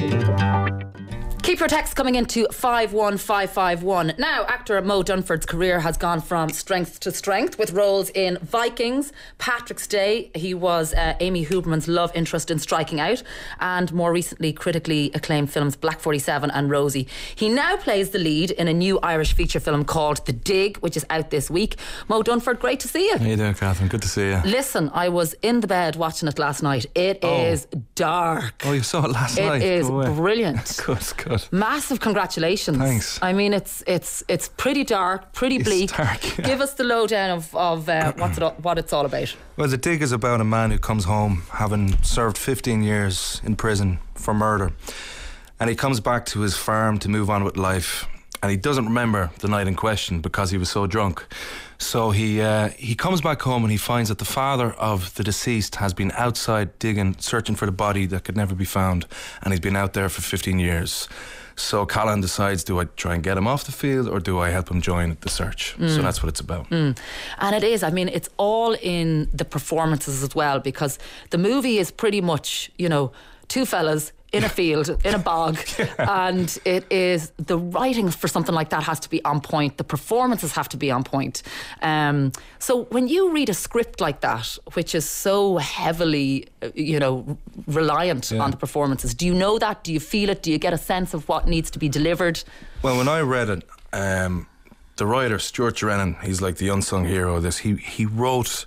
one. Keep your texts coming into five one five five one. Now, actor Mo Dunford's career has gone from strength to strength with roles in Vikings, Patrick's Day. He was uh, Amy Huberman's love interest in Striking Out, and more recently critically acclaimed films Black forty-seven and Rosie. He now plays the lead in a new Irish feature film called The Dig, which is out this week. Mo Dunford, great to see you. How you doing, Catherine? Good to see you. Listen, I was in the bed watching it last night. It oh. is dark. Oh, you saw it last it night? It is brilliant. Good, good. Massive congratulations. Thanks. I mean, it's it's it's pretty dark, pretty bleak. It's dark, yeah. Give us the lowdown of, of uh, what's it, what it's all about. Well, The Dig is about a man who comes home having served fifteen years in prison for murder, and he comes back to his farm to move on with life, and he doesn't remember the night in question because he was so drunk. So he uh, he comes back home and he finds that the father of the deceased has been outside digging, searching for the body that could never be found, and he's been out there for fifteen years. So Callan decides, do I try and get him off the field or do I help him join the search? Mm. So that's what it's about. Mm. And it is, I mean, it's all in the performances as well, because the movie is pretty much, you know, two fellas in a field, in a bog, yeah. and it is the writing for something like that has to be on point. The performances have to be on point. Um, so when you read a script like that, which is so heavily, you know, reliant yeah. on the performances, do you know that? Do you feel it? Do you get a sense of what needs to be delivered? Well, when I read it, um, the writer Stuart Drennan, he's like the unsung hero of this. He he wrote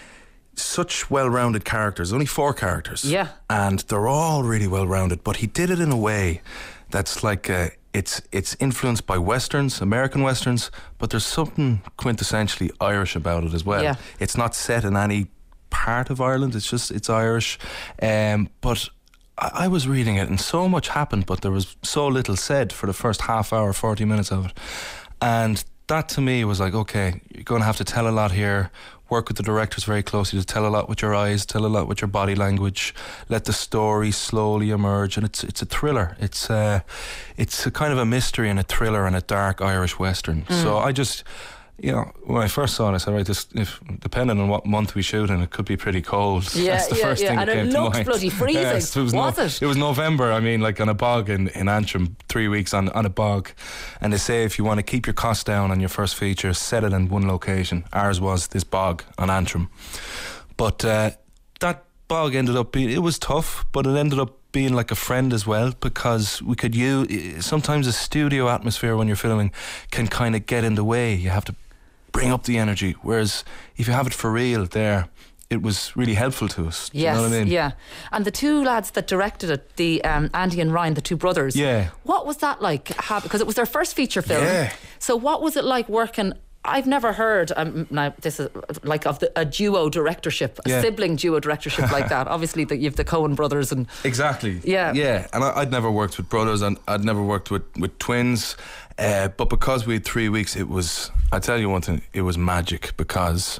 such well-rounded characters, only four characters. Yeah. And they're all really well-rounded, but he did it in a way that's like, uh, it's it's influenced by Westerns, American Westerns, but there's something quintessentially Irish about it as well. Yeah. It's not set in any part of Ireland, it's just, it's Irish. Um, but I, I was reading it and so much happened, but there was so little said for the first half hour, forty minutes of it. And that to me was like, okay, you're going to have to tell a lot here. Work with the directors very closely to tell a lot with your eyes, tell a lot with your body language. Let the story slowly emerge, and it's it's a thriller. It's uh, it's a kind of a mystery and a thriller and a dark Irish Western. Mm. So I just, you know, when I first saw it, I said, right, this, if depending on what month we shoot in, it could be pretty cold. Yeah, That's the yeah, first yeah. thing and that came it to looked mind. bloody freezing. Yes, it was, was no, it? It was November. I mean, like on a bog in, in Antrim, three weeks on, on a bog. And they say if you want to keep your costs down on your first feature, set it in one location. Ours was this bog on Antrim. But uh, that bog ended up being, it was tough, but it ended up being like a friend as well, because we could use, sometimes a studio atmosphere when you're filming can kind of get in the way. You have to bring up the energy, whereas if you have it for real there, it was really helpful to us. Do yes, you know what I mean? Yeah. And the two lads that directed it, the um, Andy and Ryan, the two brothers, yeah. what was that like? Because it was their first feature film. Yeah. So what was it like working? I've never heard um, now this is like of the, a duo directorship, a yeah. sibling duo directorship like that. Obviously, the, you have the Coen brothers and exactly. Yeah, yeah. And I, I'd never worked with brothers, and I'd never worked with with twins. Uh, but because we had three weeks, it was. I tell you one thing, it was magic, because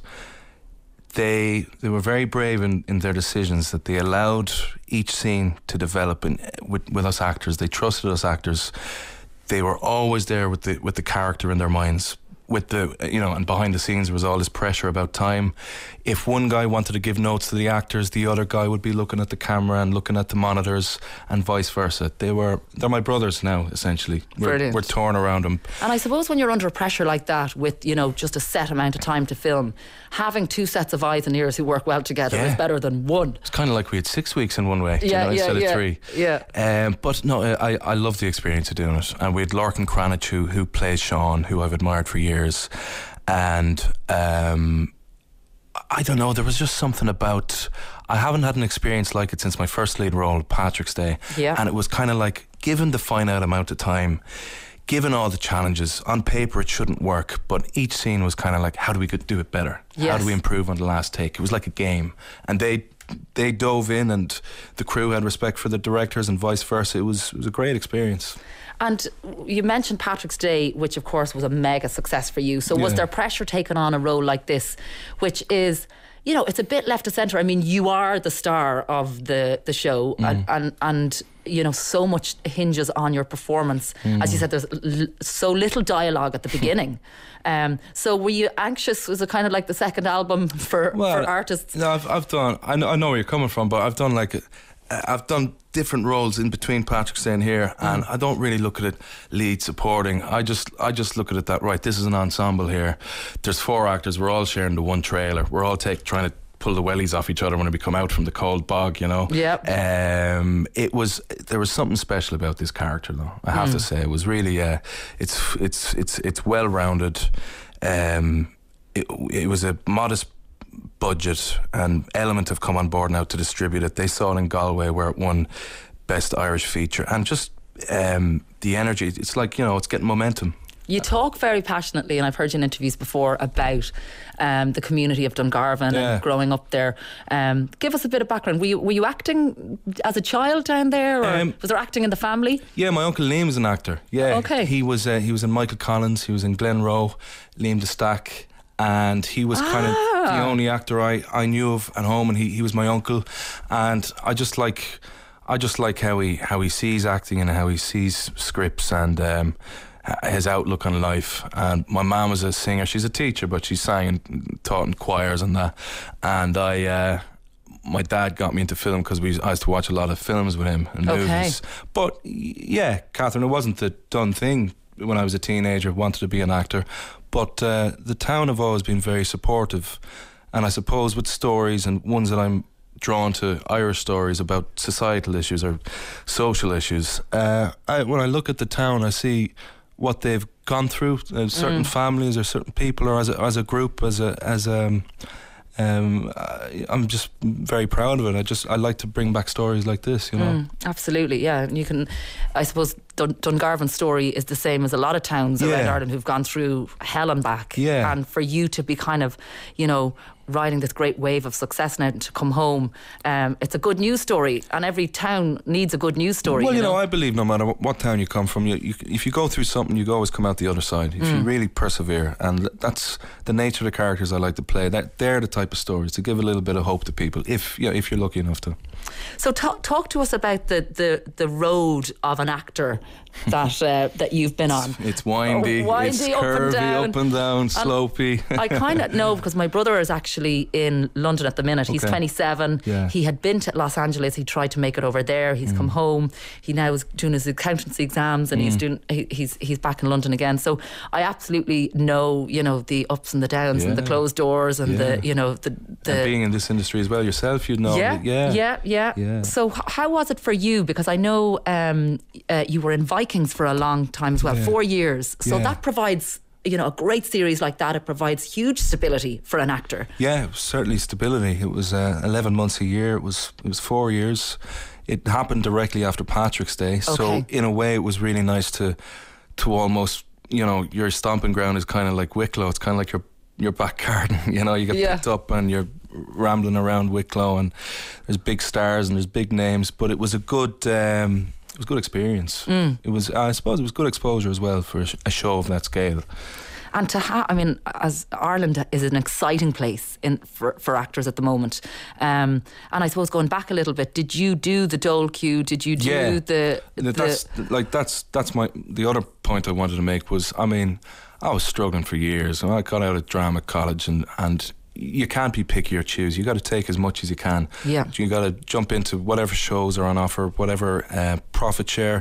they they were very brave in, in their decisions, that they allowed each scene to develop in, with with us actors. They trusted us actors. They were always there with the with the character in their minds. With the, you know, and behind the scenes there was all this pressure about time. If one guy wanted to give notes to the actors, the other guy would be looking at the camera and looking at the monitors, and vice versa. They were, they're my brothers now, essentially. We're, Brilliant. We're torn around them. And I suppose when you're under pressure like that, with, you know, just a set amount of time to film, having two sets of eyes and ears who work well together yeah. is better than one. It's kind of like we had six weeks in one way, yeah, you know, yeah, instead yeah, of three. Yeah. Um, but no, I, I love the experience of doing it. And we had Lorcan Cranach, who, who plays Sean, who I've admired for years. And um, I don't know, there was just something about, I haven't had an experience like it since my first lead role, Patrick's Day. Yeah. And it was kind of like, given the finite amount of time, given all the challenges, on paper it shouldn't work, but each scene was kind of like, how do we do it better? Yes. How do we improve on the last take? It was like a game. And they they dove in, and the crew had respect for the directors and vice versa. It was it was a great experience. And you mentioned Patrick's Day, which of course was a mega success for you. So was Yeah. there pressure taken on a role like this, which is, you know, it's a bit left of centre. I mean, you are the star of the, the show, Mm. and, and, and, you know, so much hinges on your performance. Mm. As you said, there's l- so little dialogue at the beginning. um, so were you anxious? Was it kind of like the second album for, Well, for artists? No, I've, I've done, I know, I know where you're coming from, but I've done like, a, I've done different roles in between Patrick's Day and here, and I don't really look at it lead, supporting. I just I just look at it that, right, this is an ensemble here. There's four actors, we're all sharing the one trailer. We're all take, trying to pull the wellies off each other when we come out from the cold bog, you know. Yep. Um, it was, there was something special about this character, though, I have Mm. to say. It was really, uh, it's it's it's it's well rounded. Um, it, it was a modest budget, and Element have come on board now to distribute it. They saw it in Galway where it won Best Irish Feature, and just um, the energy, it's like, you know, it's getting momentum. You talk very passionately, and I've heard you in interviews before, about um, the community of Dungarvan Yeah. and growing up there. Um, give us a bit of background. Were you, were you acting as a child down there, or Um, was there acting in the family? Yeah, my uncle Liam is an actor. Yeah, Okay. He was uh, he was in Michael Collins, he was in Glenroe, Liam de Stack, and he was kind of Ah. the only actor I, I knew of at home, and he, he was my uncle. And I just like I just like how he how he sees acting and how he sees scripts, and um, his outlook on life. And my mum was a singer. She's a teacher, but she sang and taught in choirs and that. And I, uh, my dad got me into film because we I used to watch a lot of films with him and Okay. movies. But yeah, Catherine, it wasn't the done thing when I was a teenager, wanted to be an actor. But uh, the town have always been very supportive. And I suppose with stories and ones that I'm drawn to, Irish stories about societal issues or social issues, uh, I, when I look at the town, I see what they've gone through, uh, certain Mm. families or certain people, or as a, as a group, as a as a Um, I, I'm just very proud of it. I just I like to bring back stories like this, you know. Mm, absolutely, yeah. And you can, I suppose, Dun- Dungarvan's story is the same as a lot of towns Yeah. around Ireland who've gone through hell and back. Yeah. And for you to be kind of, you know, riding this great wave of success now and to come home, um, it's a good news story, and every town needs a good news story. Well, you, you know, know, I believe no matter what, what town you come from, you, you, if you go through something, you always come out the other side. If you Mm. really persevere, and that's the nature of the characters I like to play. That they're the type of stories to give a little bit of hope to people, if you know, if you're lucky enough to. So talk talk to us about the, the, the road of an actor that uh, that you've been on. It's windy, Oh, windy, it's up and curvy, down. up and down, slopey. I kind of know because my brother is actually in London at the minute. He's Okay. twenty-seven. Yeah. He had been to Los Angeles. He tried to make it over there. He's Mm. come home. He now is doing his accountancy exams, and he's Mm. doing. He, he's he's back in London again. So I absolutely know, you know, the ups and the downs and the Yeah. closed doors and Yeah. the, you know, the the. And being in this industry as well yourself, you'd know. Yeah, that- yeah, yeah, yeah, Yeah. So, h- how was it for you? Because I know um, uh, you were in Vikings for a long time as well, Yeah. four years. So Yeah. that provides, you know, a great series like that. It provides huge stability for an actor. Yeah, it was certainly stability. It was uh, eleven months a year. It was it was four years. It happened directly after Patrick's Day, so Okay. in a way, it was really nice to to almost, you know, your stomping ground is kind of like Wicklow. It's kind of like your your back garden. You know, you get Yeah. picked up and you're rambling around Wicklow, and there's big stars and there's big names. But it was a good. Um, it was a good experience. Mm. It was, I suppose, it was good exposure as well for a, sh- a show of that scale. And to have, I mean, as Ireland is an exciting place in for, for actors at the moment. Um, and I suppose going back a little bit, did you do the Dole Q? Did you do Yeah. the, the that's like that's that's my the other point I wanted to make was, I mean, I was struggling for years, and I got out of drama college, and and you can't be picky or choose. You got to take as much as you can. Yeah. You got to jump into whatever shows are on offer, whatever uh, profit share,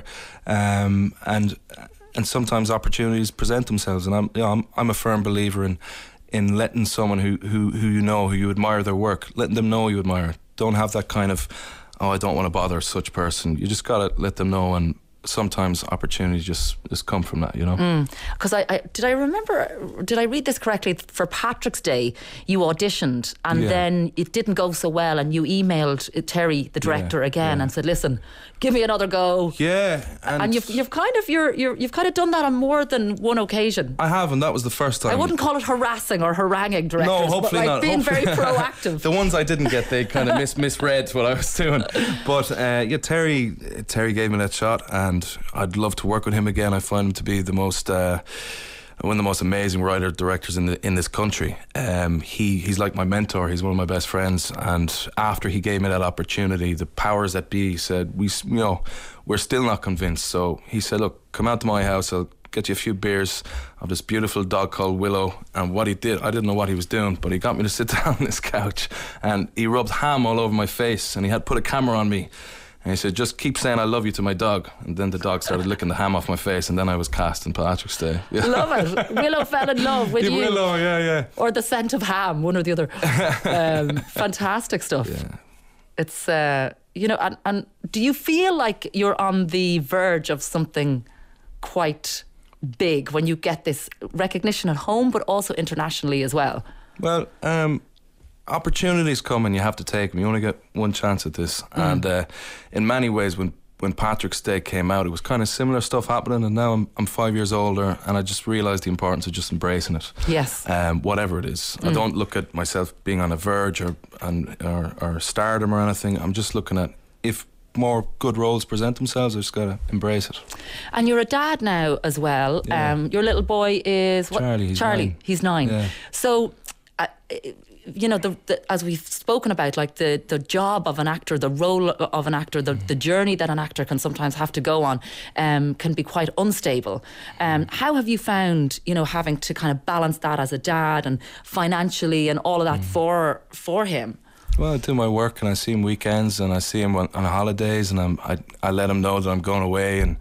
um, and and sometimes opportunities present themselves. And I'm you know, I'm I'm a firm believer in in letting someone who who who you know, who you admire their work, letting them know you admire it. Don't have that kind of, oh, I don't want to bother such person. You just got to let them know, and sometimes opportunities just, just come from that, you know. Because I, I did I remember did I read this correctly? For Patrick's Day, you auditioned and Yeah. then it didn't go so well, and you emailed Terry, the director, Yeah, again yeah. and said, "Listen, give me another go." Yeah, and, And you've you've kind of you're, you're you've kind of done that on more than one occasion. I have, and that was the first time. I wouldn't call it harassing or haranguing directors, No, but hopefully like not. being Hopefully- very proactive. The ones I didn't get, they kind of mis- misread what I was doing. But uh, yeah, Terry Terry gave me that shot, and I'd love to work with him again. I find him to be the most uh, one of the most amazing writer directors in the in this country. Um, he he's like my mentor. He's one of my best friends. And after he gave me that opportunity, the powers that be said, we s- you know we're still not convinced. So he said, look, come out to my house. I'll get you a few beers. I have this beautiful dog called Willow. And what he did, I didn't know what he was doing, but he got me to sit down on this couch, and he rubbed ham all over my face, and he had put a camera on me. And he said, just keep saying I love you to my dog. And then the dog started licking the ham off my face, and then I was cast in Patrick's Day. Yeah. Love it. Willow fell in love with Yeah, you. Willow, yeah, yeah. Or the scent of ham, one or the other. Um, fantastic stuff. Yeah. It's, uh, you know, and, and do you feel like you're on the verge of something quite big when you get this recognition at home, but also internationally as well? Well, um, opportunities come and you have to take them. You only get one chance at this. Mm. And uh, in many ways, when, when Patrick's Day came out, it was kind of similar stuff happening. And now I'm, I'm five years older, and I just realised the importance of just embracing it. Yes. Um, whatever it is. I Mm. don't look at myself being on a verge or, and, or, or stardom or anything. I'm just looking at if more good roles present themselves, I just got to embrace it. And you're a dad now as well. Yeah. Um, your little boy is what? Charlie, he's Charlie, nine. he's nine. Yeah. So, uh, you know, the, the, as we've spoken about, like the, the job of an actor, the role of an actor, the, the journey that an actor can sometimes have to go on, um, can be quite unstable. Um, how have you found, you know, having to kind of balance that as a dad and financially and all of that for for him? Well, I do my work and I see him weekends and I see him on, on holidays, and I'm, I I let him know that I'm going away. And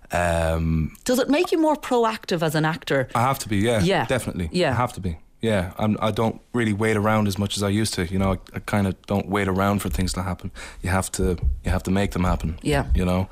um, does it make you more proactive as an actor? I have to be, yeah, yeah, definitely. Yeah, I have to be. Yeah, I'm, I don't really wait around as much as I used to. You know, I, I kind of don't wait around for things to happen. You have to, you have to make them happen. Yeah, you know.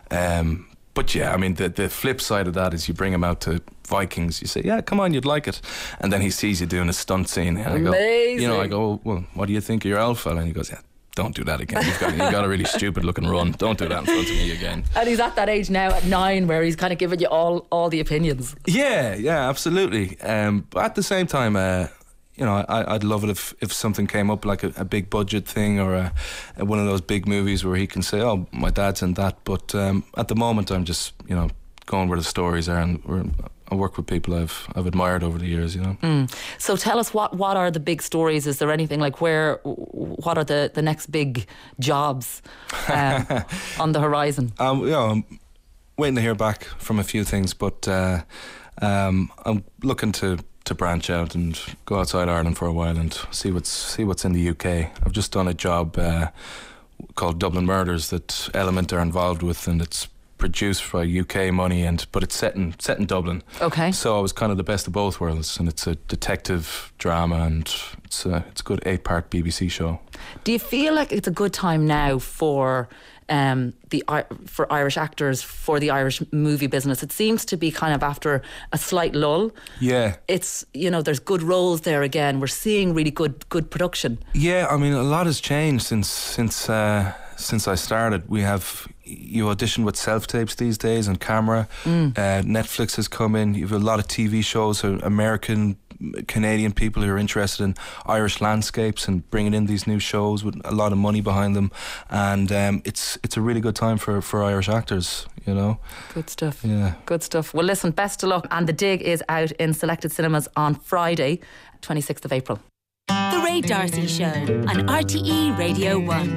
Um, but yeah, I mean, the the flip side of that is you bring him out to Vikings. You say, yeah, come on, you'd like it, and then he sees you doing a stunt scene. And I go, amazing. You know, I go, well, what do you think of your old fella? And he goes, yeah, don't do that again. You've got, you've got a really stupid looking run. Don't do that in front of me again. And he's at that age now, at nine, where he's kind of giving you all all the opinions. Yeah, yeah, absolutely. Um, but at the same time, uh, you know, I, I'd love it if, if something came up like a, a big budget thing or a, a, one of those big movies where he can say, oh, my dad's in that. But um, at the moment, I'm just, you know, going where the stories are, and we're, I work with people I've I've admired over the years, you know. Mm. So tell us, what, what are the big stories? Is there anything like where, what are the, the next big jobs um, on the horizon? Um, you know, I'm waiting to hear back from a few things, but uh, um, I'm looking to to branch out and go outside Ireland for a while and see what's see what's in the U K. I've just done a job uh, called Dublin Murders that Element are involved with, and it's produced for U K money, and but it's set in set in Dublin. Okay. So I was kind of the best of both worlds, and it's a detective drama, and it's a it's a good eight part B B C show. Do you feel like it's a good time now for um, the for Irish actors, for the Irish movie business? It seems to be kind of after a slight lull. Yeah. It's, you know, there's good roles there again. We're seeing really good good production. Yeah, I mean, a lot has changed since since uh, since I started. We have you audition with self tapes these days and camera. Mm. Uh, Netflix has come in. You have a lot of T V shows, uh, American, Canadian people who are interested in Irish landscapes and bringing in these new shows with a lot of money behind them, and um, it's it's a really good time for, for Irish actors, you know. Good stuff. Yeah, good stuff. Well, listen, best of luck, and The Dig is out in selected cinemas on Friday, twenty-sixth of April. The Ray D'Arcy Show on R T E Radio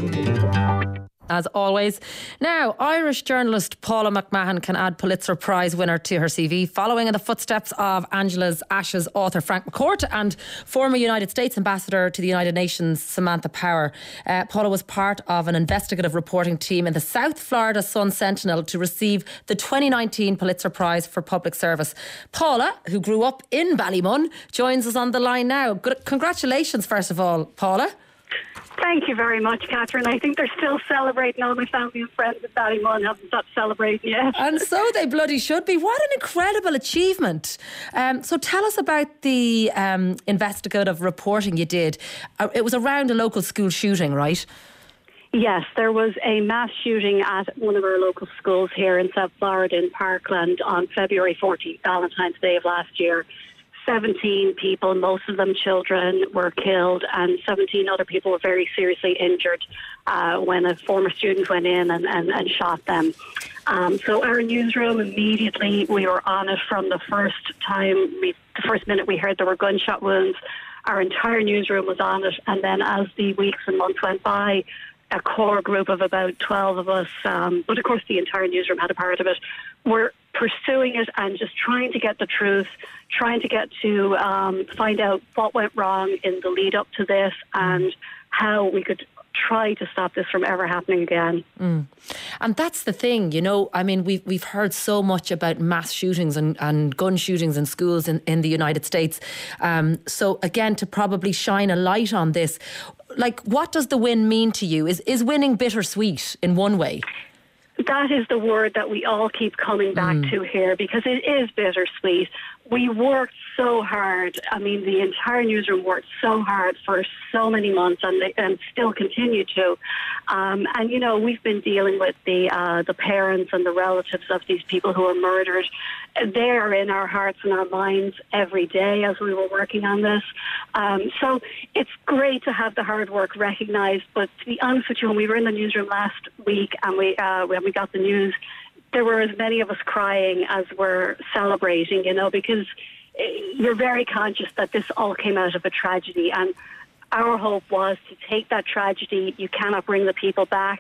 one. As always. Now, Irish journalist Paula McMahon can add Pulitzer Prize winner to her C V, following in the footsteps of Angela's Ashes author Frank McCourt and former United States ambassador to the United Nations Samantha Power. Uh, Paula was part of an investigative reporting team in the South Florida Sun Sentinel to receive the twenty nineteen Pulitzer Prize for Public Service. Paula, who grew up in Ballymun, joins us on the line now. Good, congratulations, first of all, Paula. Thank you very much, Catherine. I think they're still celebrating. All my family and friends at Ballymun haven't stopped celebrating yet. And so they bloody should be. What an incredible achievement. Um, so tell us about the um, investigative reporting you did. Uh, it was around a local school shooting, right? Yes, there was a mass shooting at one of our local schools here in South Florida in Parkland on February fourteenth, Valentine's Day of last year. seventeen people, most of them children, were killed, and seventeen other people were very seriously injured uh, when a former student went in and, and, and shot them. Um, so our newsroom, immediately, we were on it from the first time, we, the first minute we heard there were gunshot wounds. Our entire newsroom was on it, and then as the weeks and months went by, a core group of about twelve of us, um, but of course the entire newsroom had a part of it, were pursuing it and just trying to get the truth, trying to get to um, find out what went wrong in the lead up to this and how we could try to stop this from ever happening again. Mm. And that's the thing, you know, I mean, we've, we've heard so much about mass shootings and, and gun shootings in schools in, in the United States. Um, so again, to probably shine a light on this, like, what does the win mean to you? Is, is winning bittersweet in one way? That is the word that we all keep coming back mm. to here, because it is bittersweet. We worked so hard. I mean, the entire newsroom worked so hard for so many months, and they, and still continue to. Um, and you know, we've been dealing with the uh, the parents and the relatives of these people who were murdered. They are in our hearts and our minds every day as we were working on this. Um, so it's great to have the hard work recognised. But to be honest with you, when we were in the newsroom last week and we uh, when we got the news, there were as many of us crying as we're celebrating, you know, because you're very conscious that this all came out of a tragedy. And our hope was to take that tragedy. You cannot bring the people back,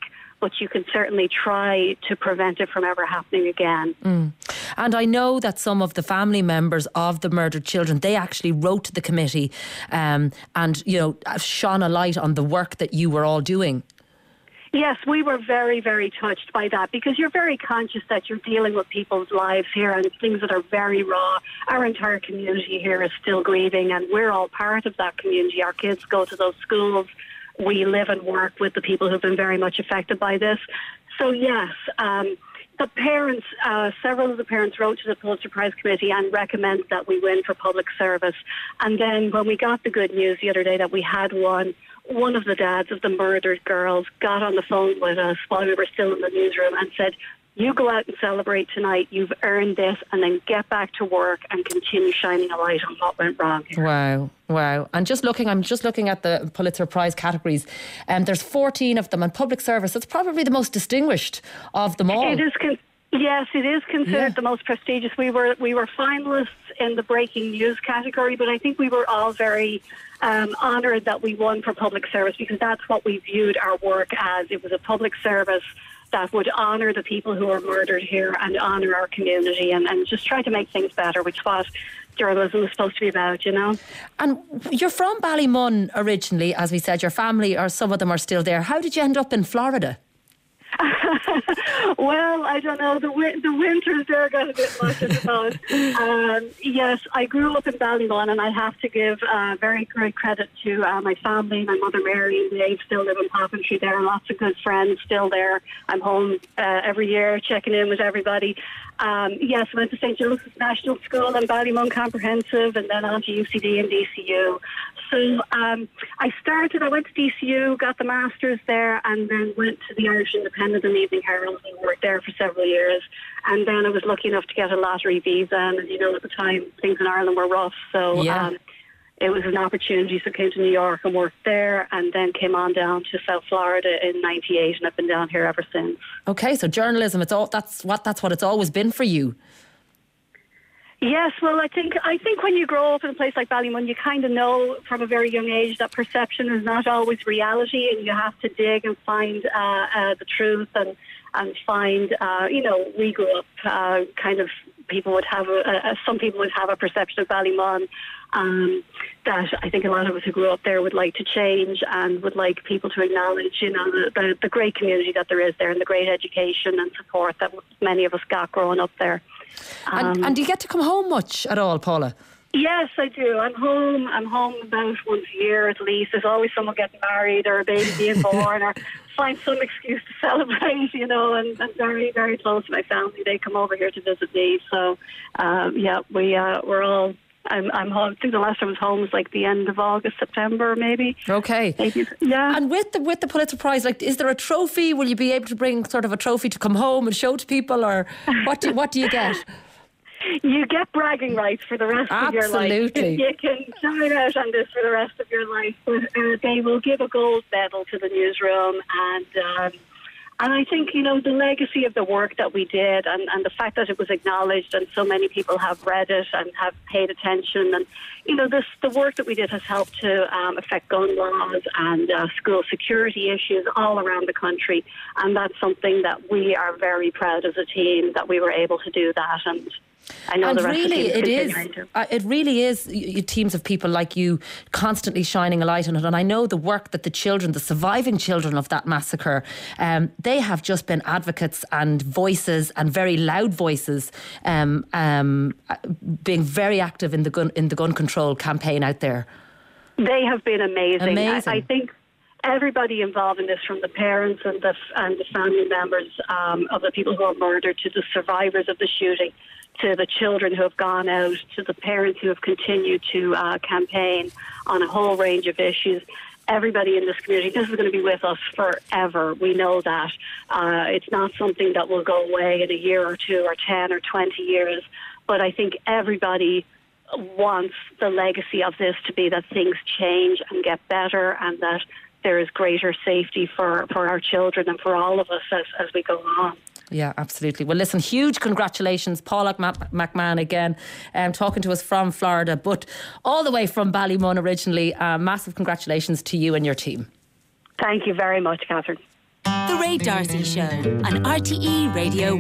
but you can certainly try to prevent it from ever happening again. Mm. And I know that some of the family members of the murdered children, they actually wrote to the committee um, and, you know, shone a light on the work that you were all doing. Yes, we were very, very touched by that, because you're very conscious that you're dealing with people's lives here and things that are very raw. Our entire community here is still grieving, and we're all part of that community. Our kids go to those schools. We live and work with the people who've been very much affected by this. So, yes, um, the parents, uh, several of the parents wrote to the Pulitzer Prize Committee and recommended that we win for public service. And then when we got the good news the other day that we had won, one of the dads of the murdered girls got on the phone with us while we were still in the newsroom and said, you go out and celebrate tonight, you've earned this, and then get back to work and continue shining a light on what went wrong here. Wow, wow. And just looking, I'm just looking at the Pulitzer Prize categories, and um, there's fourteen of them, and public service, it's probably the most distinguished of them all. It is con- Yes, it is considered yeah. the most prestigious. We were we were finalists in the breaking news category, but I think we were all very um, honoured that we won for public service, because that's what we viewed our work as. It was a public service that would honour the people who were murdered here and honour our community and, and just try to make things better, which is what journalism is supposed to be about, you know. And you're from Ballymun originally, as we said. Your family, or some of them, are still there. How did you end up in Florida? Well, I don't know. The wi- the winters there got a bit much, I suppose. um, yes, I grew up in Ballymun, and I have to give uh, very great credit to uh, my family. My mother Mary and Dave still live in Poppentry there. Lots of good friends still there. I'm home uh, every year checking in with everybody. Um, yes, I went to Saint Joseph's National School and Ballymun Comprehensive, and then on to U C D and D C U. So um, I started, I went to D C U, got the Masters there, and then went to the Irish Independent and Evening Herald and worked there for several years. And then I was lucky enough to get a lottery visa, and as you know, at the time, things in Ireland were rough. So yeah. um, it was an opportunity, so I came to New York and worked there, and then came on down to South Florida in ninety-eight, and I've been down here ever since. Okay, so journalism, it's all that's what that's what it's always been for you. Yes, well, I think I think when you grow up in a place like Ballymun, you kind of know from a very young age that perception is not always reality, and you have to dig and find uh, uh, the truth and and find. Uh, you know, we grew up uh, kind of. People would have a, a, some people would have a perception of Ballymun um, that I think a lot of us who grew up there would like to change and would like people to acknowledge, you know, the, the, the great community that there is there and the great education and support that many of us got growing up there. Um, and, and do you get to come home much at all, Paula? Yes, I do. I'm home. I'm home about once a year at least. There's always someone getting married or a baby being born or find some excuse to celebrate, you know, and I'm very, very close to my family. They come over here to visit me. So, um, yeah, we, uh, we're all, I'm, I'm home. I think the last time I was home was like the end of August, September, maybe. Okay. Maybe, yeah. And with the, with the Pulitzer Prize, like, is there a trophy? Will you be able to bring sort of a trophy to come home and show to people, or what do, what do you get? You get bragging rights for the rest Absolutely. of your life. You can shine out on this for the rest of your life. But uh, they will give a gold medal to the newsroom, and um, and I think, you know, the legacy of the work that we did, and, and the fact that it was acknowledged, and so many people have read it and have paid attention, and you know, this the work that we did has helped to um, affect gun laws and uh, school security issues all around the country, and that's something that we are very proud as a team that we were able to do that. And I know and the rest really, of it is. Uh, it really is. You, teams of people like you constantly shining a light on it. And I know the work that the children, the surviving children of that massacre, um, they have just been advocates and voices, and very loud voices, um, um, being very active in the gun in the gun control campaign out there. They have been amazing. Amazing. I, I think everybody involved in this, from the parents and the and the family members um, of the people who were murdered, to the survivors of the shooting, to the children who have gone out, to the parents who have continued to uh, campaign on a whole range of issues. Everybody in this community, this is going to be with us forever. We know that. Uh, it's not something that will go away in a year or two or ten or twenty years. But I think everybody wants the legacy of this to be that things change and get better, and that there is greater safety for, for our children and for all of us as, as we go on. Yeah, absolutely. Well, listen, huge congratulations, Paula McMahon again, um, talking to us from Florida, but all the way from Ballymun originally. Uh, massive congratulations to you and your team. Thank you very much, Catherine. The The Ray D'Arcy Show on R T E Radio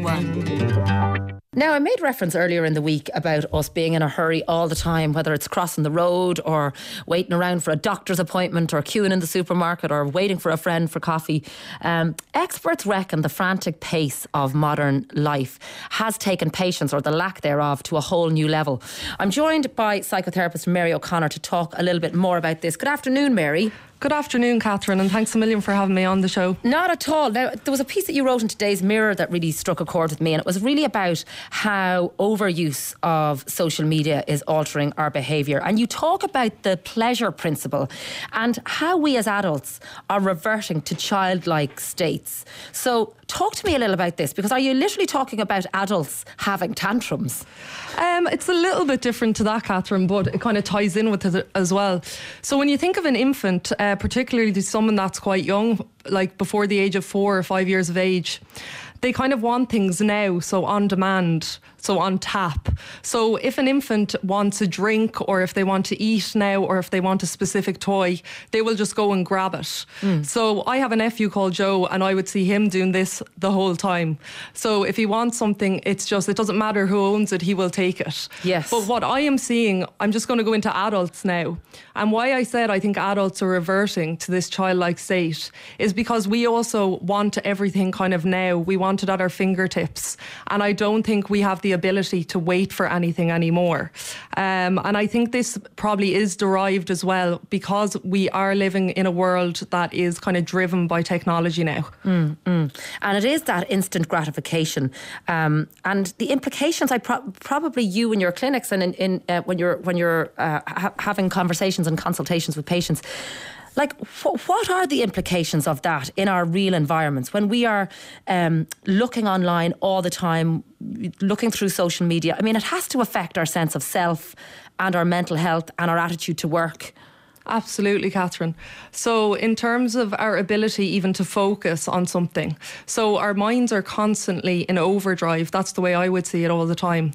one. Now, I made reference earlier in the week about us being in a hurry all the time, whether it's crossing the road or waiting around for a doctor's appointment or queuing in the supermarket or waiting for a friend for coffee. Um, experts reckon the frantic pace of modern life has taken patience, or the lack thereof, to a whole new level. I'm joined by psychotherapist Mary O'Connor to talk a little bit more about this. Good afternoon, Mary. Good afternoon, Catherine, and thanks a million for having me on the show. Not at all. Now, there was a piece that you wrote in today's Mirror that really struck a chord with me, and it was really about how overuse of social media is altering our behaviour. And you talk about the pleasure principle and how we as adults are reverting to childlike states. So talk to me a little about this, because are you literally talking about adults having tantrums? Um, it's a little bit different to that, Catherine, but it kind of ties in with it as well. So when you think of an infant, uh, particularly someone that's quite young, like before the age of four or five years of age, they kind of want things now, so on demand, so on tap. So if an infant wants a drink, or if they want to eat now, or if they want a specific toy, they will just go and grab it. Mm. So I have a nephew called Joe, and I would see him doing this the whole time. So if he wants something, it's just, it doesn't matter who owns it, he will take it. Yes. But what I am seeing, I'm just going to go into adults now. And why I said I think adults are reverting to this childlike state is because we also want everything kind of now. We want it at our fingertips. And I don't think we have the ability to wait for anything anymore. Um, and I think this probably is derived as well because we are living in a world that is kind of driven by technology now. Mm, mm. And it is that instant gratification. Um, and the implications, I pro- probably you in your clinics and in, in uh, when you're when you're uh, ha- having conversations and consultations with patients, like, wh- what are the implications of that in our real environments when we are um, looking online all the time, looking through social media? I mean, it has to affect our sense of self and our mental health and our attitude to work. Absolutely, Catherine. So in terms of our ability even to focus on something, so our minds are constantly in overdrive. That's the way I would see it all the time.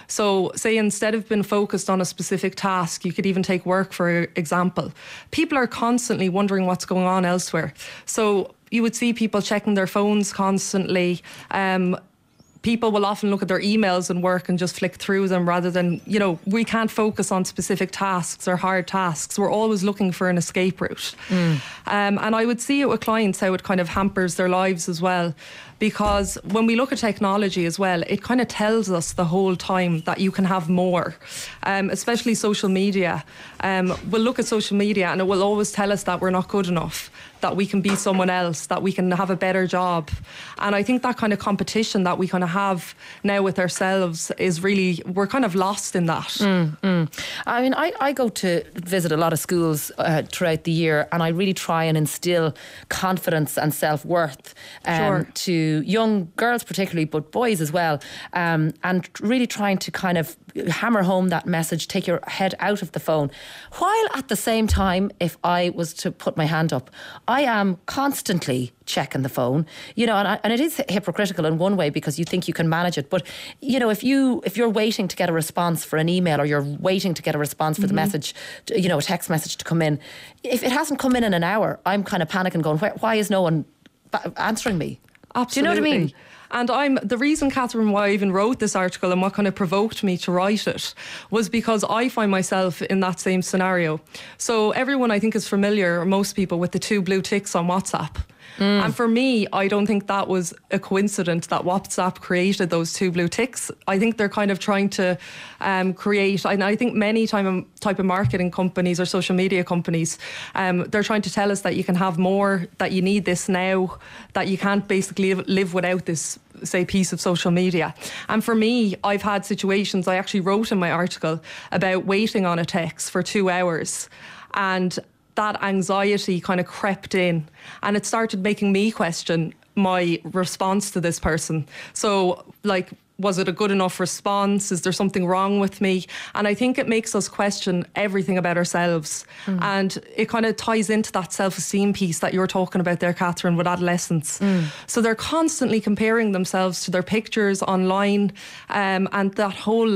So say instead of being focused on a specific task, you could even take work for example. People are constantly wondering what's going on elsewhere. So you would see people checking their phones constantly. Um, People will often look at their emails and work and just flick through them rather than, you know, we can't focus on specific tasks or hard tasks. We're always looking for an escape route. Mm. Um, and I would see it with clients how it kind of hampers their lives as well. Because when we look at technology as well, it kind of tells us the whole time that you can have more, um, especially social media. Um, we'll look at social media and it will always tell us that we're not good enough, that we can be someone else, that we can have a better job. And I think that kind of competition that we kind of have now with ourselves is really, we're kind of lost in that. Mm, mm. I mean, I, I go to visit a lot of schools uh, throughout the year, and I really try and instill confidence and self-worth um, sure. to young girls particularly, but boys as well, um, and really trying to kind of hammer home that message, take your head out of the phone, while at the same time, if I was to put my hand up, I am constantly checking the phone, you know, and, I, and it is hypocritical in one way because you think you can manage it, but you know, if you if you're waiting to get a response for an email, or you're waiting to get a response for mm-hmm. the message, to, you know, a text message to come in, if it hasn't come in in an hour, I'm kind of panicking, going, why, why is no one answering me? Absolutely. Do you know what I mean? And I'm the reason, Catherine, why I even wrote this article and what kind of provoked me to write it was because I find myself in that same scenario. So everyone, I think, is familiar, or most people, with the two blue ticks on WhatsApp. Mm. And for me, I don't think that was a coincidence that WhatsApp created those two blue ticks. I think they're kind of trying to um, create, and I think many time, type of marketing companies or social media companies, um, they're trying to tell us that you can have more, that you need this now, that you can't basically live, live without this, say, piece of social media. And for me, I've had situations, I actually wrote in my article about waiting on a text for two hours, and that anxiety kind of crept in, and it started making me question my response to this person. So, like, was it a good enough response? Is there something wrong with me? And I think it makes us question everything about ourselves. Mm. And it kind of ties into that self-esteem piece that you were talking about there, Catherine, with adolescents. Mm. So they're constantly comparing themselves to their pictures online, um, and that whole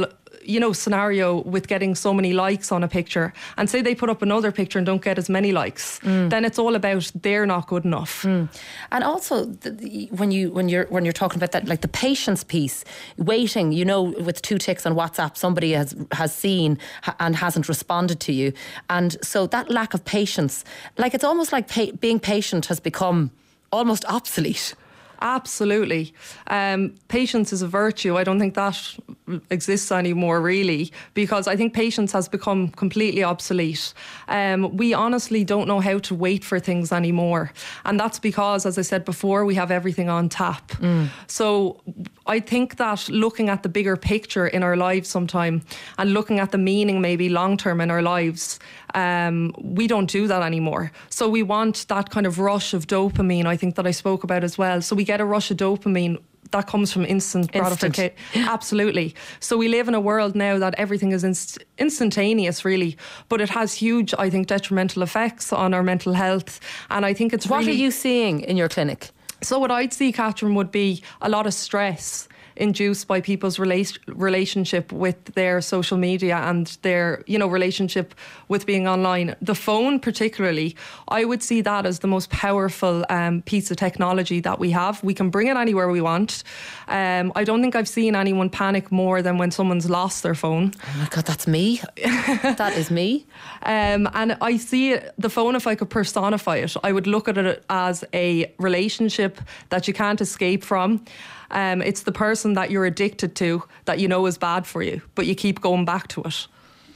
you know, scenario with getting so many likes on a picture, and say they put up another picture and don't get as many likes, mm. then it's all about they're not good enough. Mm. And also, the, when you when you're when you're talking about that, like the patience piece, waiting, you know, with two ticks on WhatsApp, somebody has has seen and hasn't responded to you, and so that lack of patience, like it's almost like pa- being patient has become almost obsolete. Absolutely. Um, patience is a virtue. I don't think that exists anymore, really, because I think patience has become completely obsolete. Um, we honestly don't know how to wait for things anymore. And that's because, as I said before, we have everything on tap. Mm. So I think that looking at the bigger picture in our lives sometime and looking at the meaning maybe long term in our lives, um, we don't do that anymore. So we want that kind of rush of dopamine, I think, that I spoke about as well. So we get a rush of dopamine that comes from instant gratification. Absolutely. So we live in a world now that everything is inst- instantaneous, really, but it has huge, I think, detrimental effects on our mental health. And I think it's What really... are you seeing in your clinic? So what I'd see, Catherine, would be a lot of stress induced by people's rela- relationship with their social media and their, you know, relationship with being online. The phone particularly, I would see that as the most powerful um, piece of technology that we have. We can bring it anywhere we want. Um, I don't think I've seen anyone panic more than when someone's lost their phone. Oh my God, that's me. That is me. Um, and I see it, the phone, if I could personify it, I would look at it as a relationship that you can't escape from. Um, it's the person that you're addicted to that you know is bad for you, but you keep going back to it.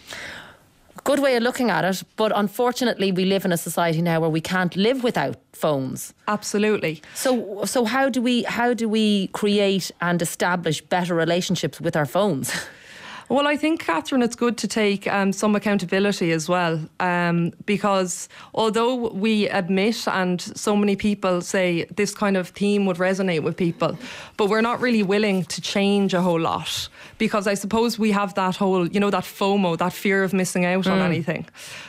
Good way of looking at it, but unfortunately we live in a society now where we can't live without phones. Absolutely. So so how do we how do we create and establish better relationships with our phones? Well, I think, Catherine, it's good to take um, some accountability as well, um, because although we admit and so many people say this kind of theme would resonate with people, but we're not really willing to change a whole lot, because I suppose we have that whole, you know, that FOMO, that fear of missing out mm. on anything.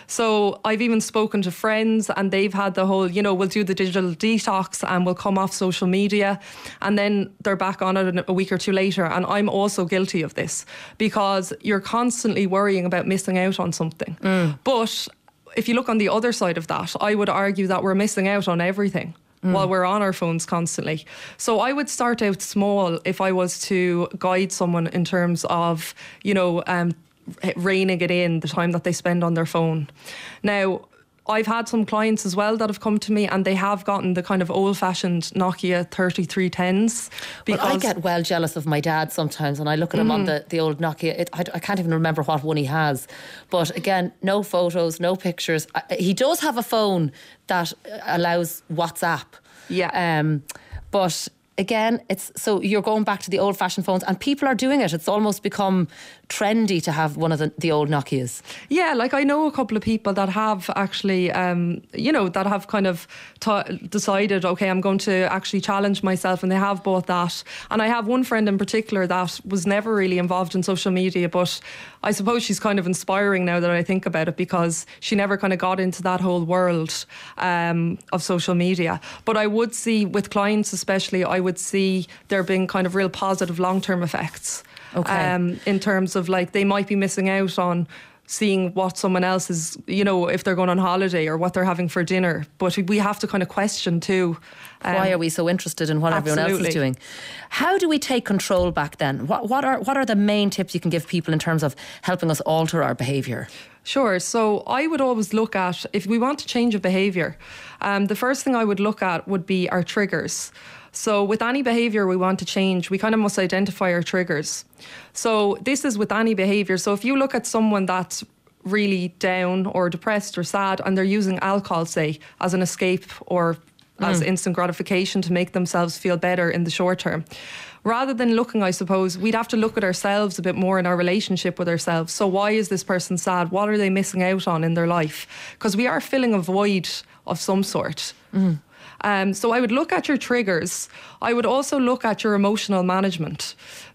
So I've even spoken to friends and they've had the whole, you know, we'll do the digital detox and we'll come off social media, and then they're back on it a week or two later. And I'm also guilty of this, because Because you're constantly worrying about missing out on something. Mm. But if you look on the other side of that, I would argue that we're missing out on everything mm. while we're on our phones constantly. So I would start out small if I was to guide someone in terms of, you know, um, reining it in the time that they spend on their phone. Now, I've had some clients as well that have come to me and they have gotten the kind of old-fashioned Nokia thirty-three tens. Because well, I get well jealous of my dad sometimes, and I look at him mm. on the, the old Nokia. It, I, I can't even remember what one he has. But again, no photos, no pictures. He does have a phone that allows WhatsApp. Yeah. Um, but again, it's so you're going back to the old-fashioned phones, and people are doing it. It's almost become trendy to have one of the, the old Nokias. Yeah, like I know a couple of people that have actually, um, you know, that have kind of t- decided, okay, I'm going to actually challenge myself, and they have bought that. And I have one friend in particular that was never really involved in social media, but I suppose she's kind of inspiring now that I think about it, because she never kind of got into that whole world um, of social media. But I would see with clients especially, I would see there being kind of real positive long-term effects. Okay. Um, in terms of like they might be missing out on seeing what someone else is, you know, if they're going on holiday or what they're having for dinner. But we have to kind of question too. Um, Why are we so interested in what absolutely. everyone else is doing? How do we take control back then? What, what are what are the main tips you can give people in terms of helping us alter our behaviour? Sure. So I would always look at, if we want to change a behaviour, um, the first thing I would look at would be our triggers. So with any behaviour we want to change, we kind of must identify our triggers. So this is with any behaviour. So if you look at someone that's really down or depressed or sad and they're using alcohol, say, as an escape or as mm. instant gratification to make themselves feel better in the short term, rather than looking, I suppose, we'd have to look at ourselves a bit more in our relationship with ourselves. So why is this person sad? What are they missing out on in their life? Because we are filling a void of some sort. Mm. Um, so I would look at your triggers. I would also look at your emotional management.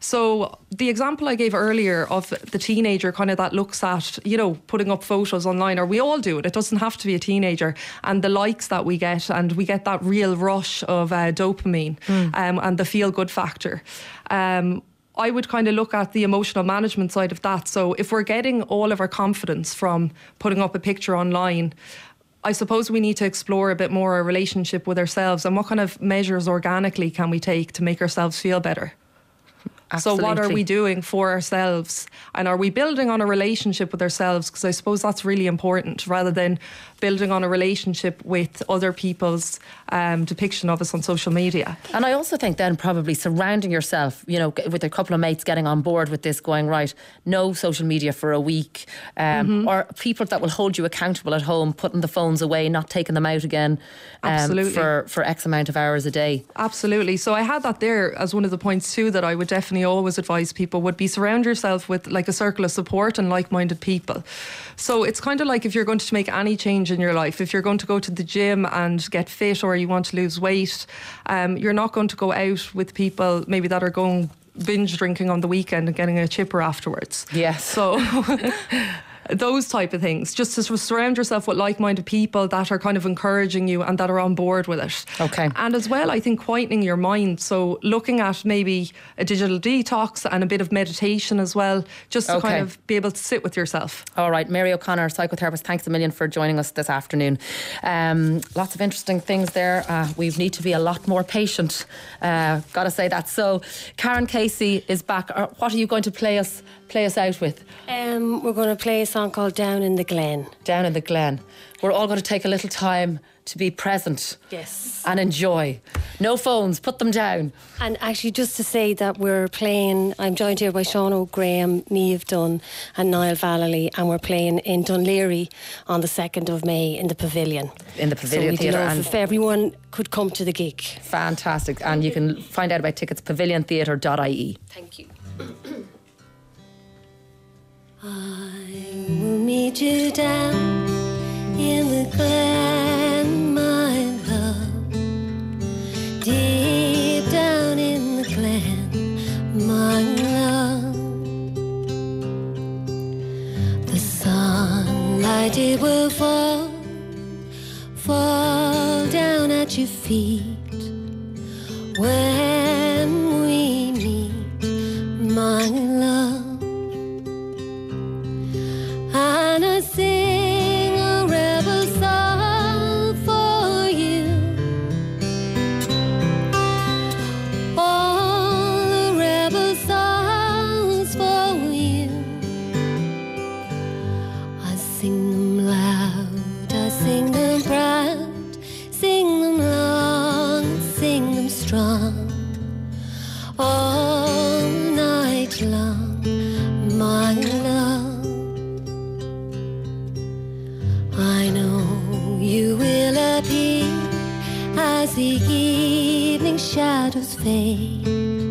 So the example I gave earlier of the teenager kind of that looks at, you know, putting up photos online, or we all do it. It doesn't have to be a teenager. And the likes that we get, and we get that real rush of uh, dopamine mm. um, and the feel-good factor. Um, I would kind of look at the emotional management side of that. So if we're getting all of our confidence from putting up a picture online, I suppose we need to explore a bit more our relationship with ourselves and what kind of measures organically can we take to make ourselves feel better. Absolutely. So what are we doing for ourselves? And are we building on a relationship with ourselves? Because I suppose that's really important, rather than building on a relationship with other people's um, depiction of us on social media. And I also think then probably surrounding yourself, you know, with a couple of mates getting on board with this, going, right, no social media for a week, um, Mm-hmm. or people that will hold you accountable at home, putting the phones away, not taking them out again um, Absolutely. for, for X amount of hours a day. Absolutely. So I had that there as one of the points too that I would definitely always advise people would be surround yourself with like a circle of support and like-minded people. So it's kind of like if you're going to make any change in your life, if you're going to go to the gym and get fit or you want to lose weight, um, you're not going to go out with people maybe that are going binge drinking on the weekend and getting a chipper afterwards. Yes. So those type of things, just to surround yourself with like-minded people that are kind of encouraging you and that are on board with it. Okay. And as well, I think quietening your mind, so looking at maybe a digital detox and a bit of meditation as well, just to Okay. kind of be able to sit with yourself. All right, Mary O'Connor, psychotherapist, thanks a million for joining us this afternoon. Um, lots of interesting things there. Uh, we need to be a lot more patient, uh, gotta say that. So Karen Casey is back. Uh, What are you going to play us play us out with? Um, we're going to play a song called Down in the Glen. Down in the Glen. We're all going to take a little time to be present. Yes. And enjoy. No phones, put them down. And actually, just to say that we're playing, I'm joined here by Sean O'Graham, Niamh Dunn and Niall Vallely, and we're playing in Dunleary on the second of May in the Pavilion. In the Pavilion so we'd Theatre. love And if everyone could come to the gig. fantastic. And you can find out about tickets, pavilion theatre dot I E. Thank you. I will meet you down in the glen, my love. Deep down in the glen, my love. The sunlight, it will fall, fall down at your feet when we meet, my love. And I sing a rebel song for you. All the rebel songs for you. I sing them loud, I sing them proud, sing them long, sing them strong. All night long, my love. I know you will appear as the evening shadows fade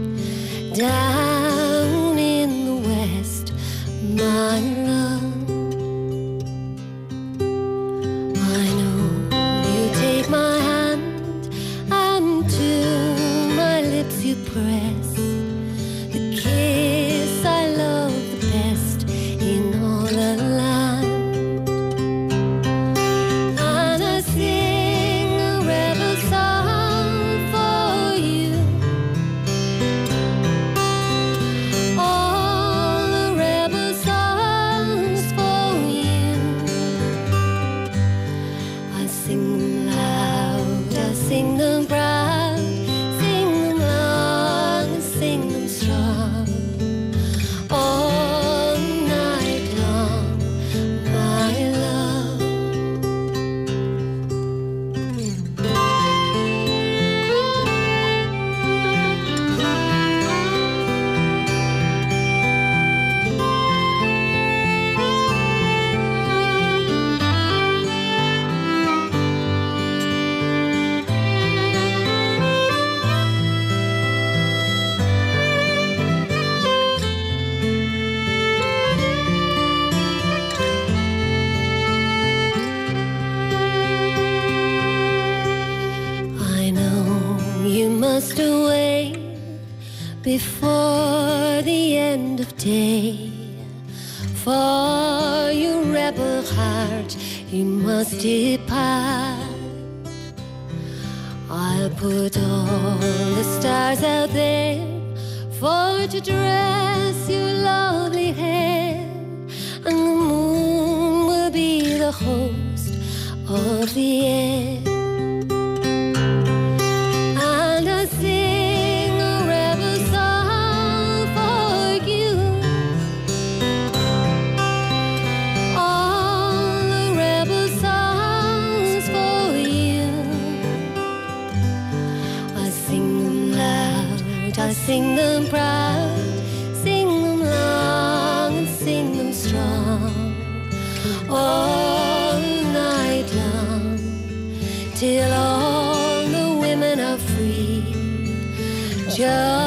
down in the west, my love. I know you take my hand and to my lips you press the kiss I love the best in all the land. must away before the end of day. For your rebel heart, you must depart. I'll put all the stars out there for to dress your lovely hair, and the moon will be the host of the air. And I sing a rebel song for you, all the rebel songs for you. I sing them loud, I sing them proud, sing them long and sing them strong, all night long, till all the women are free. Just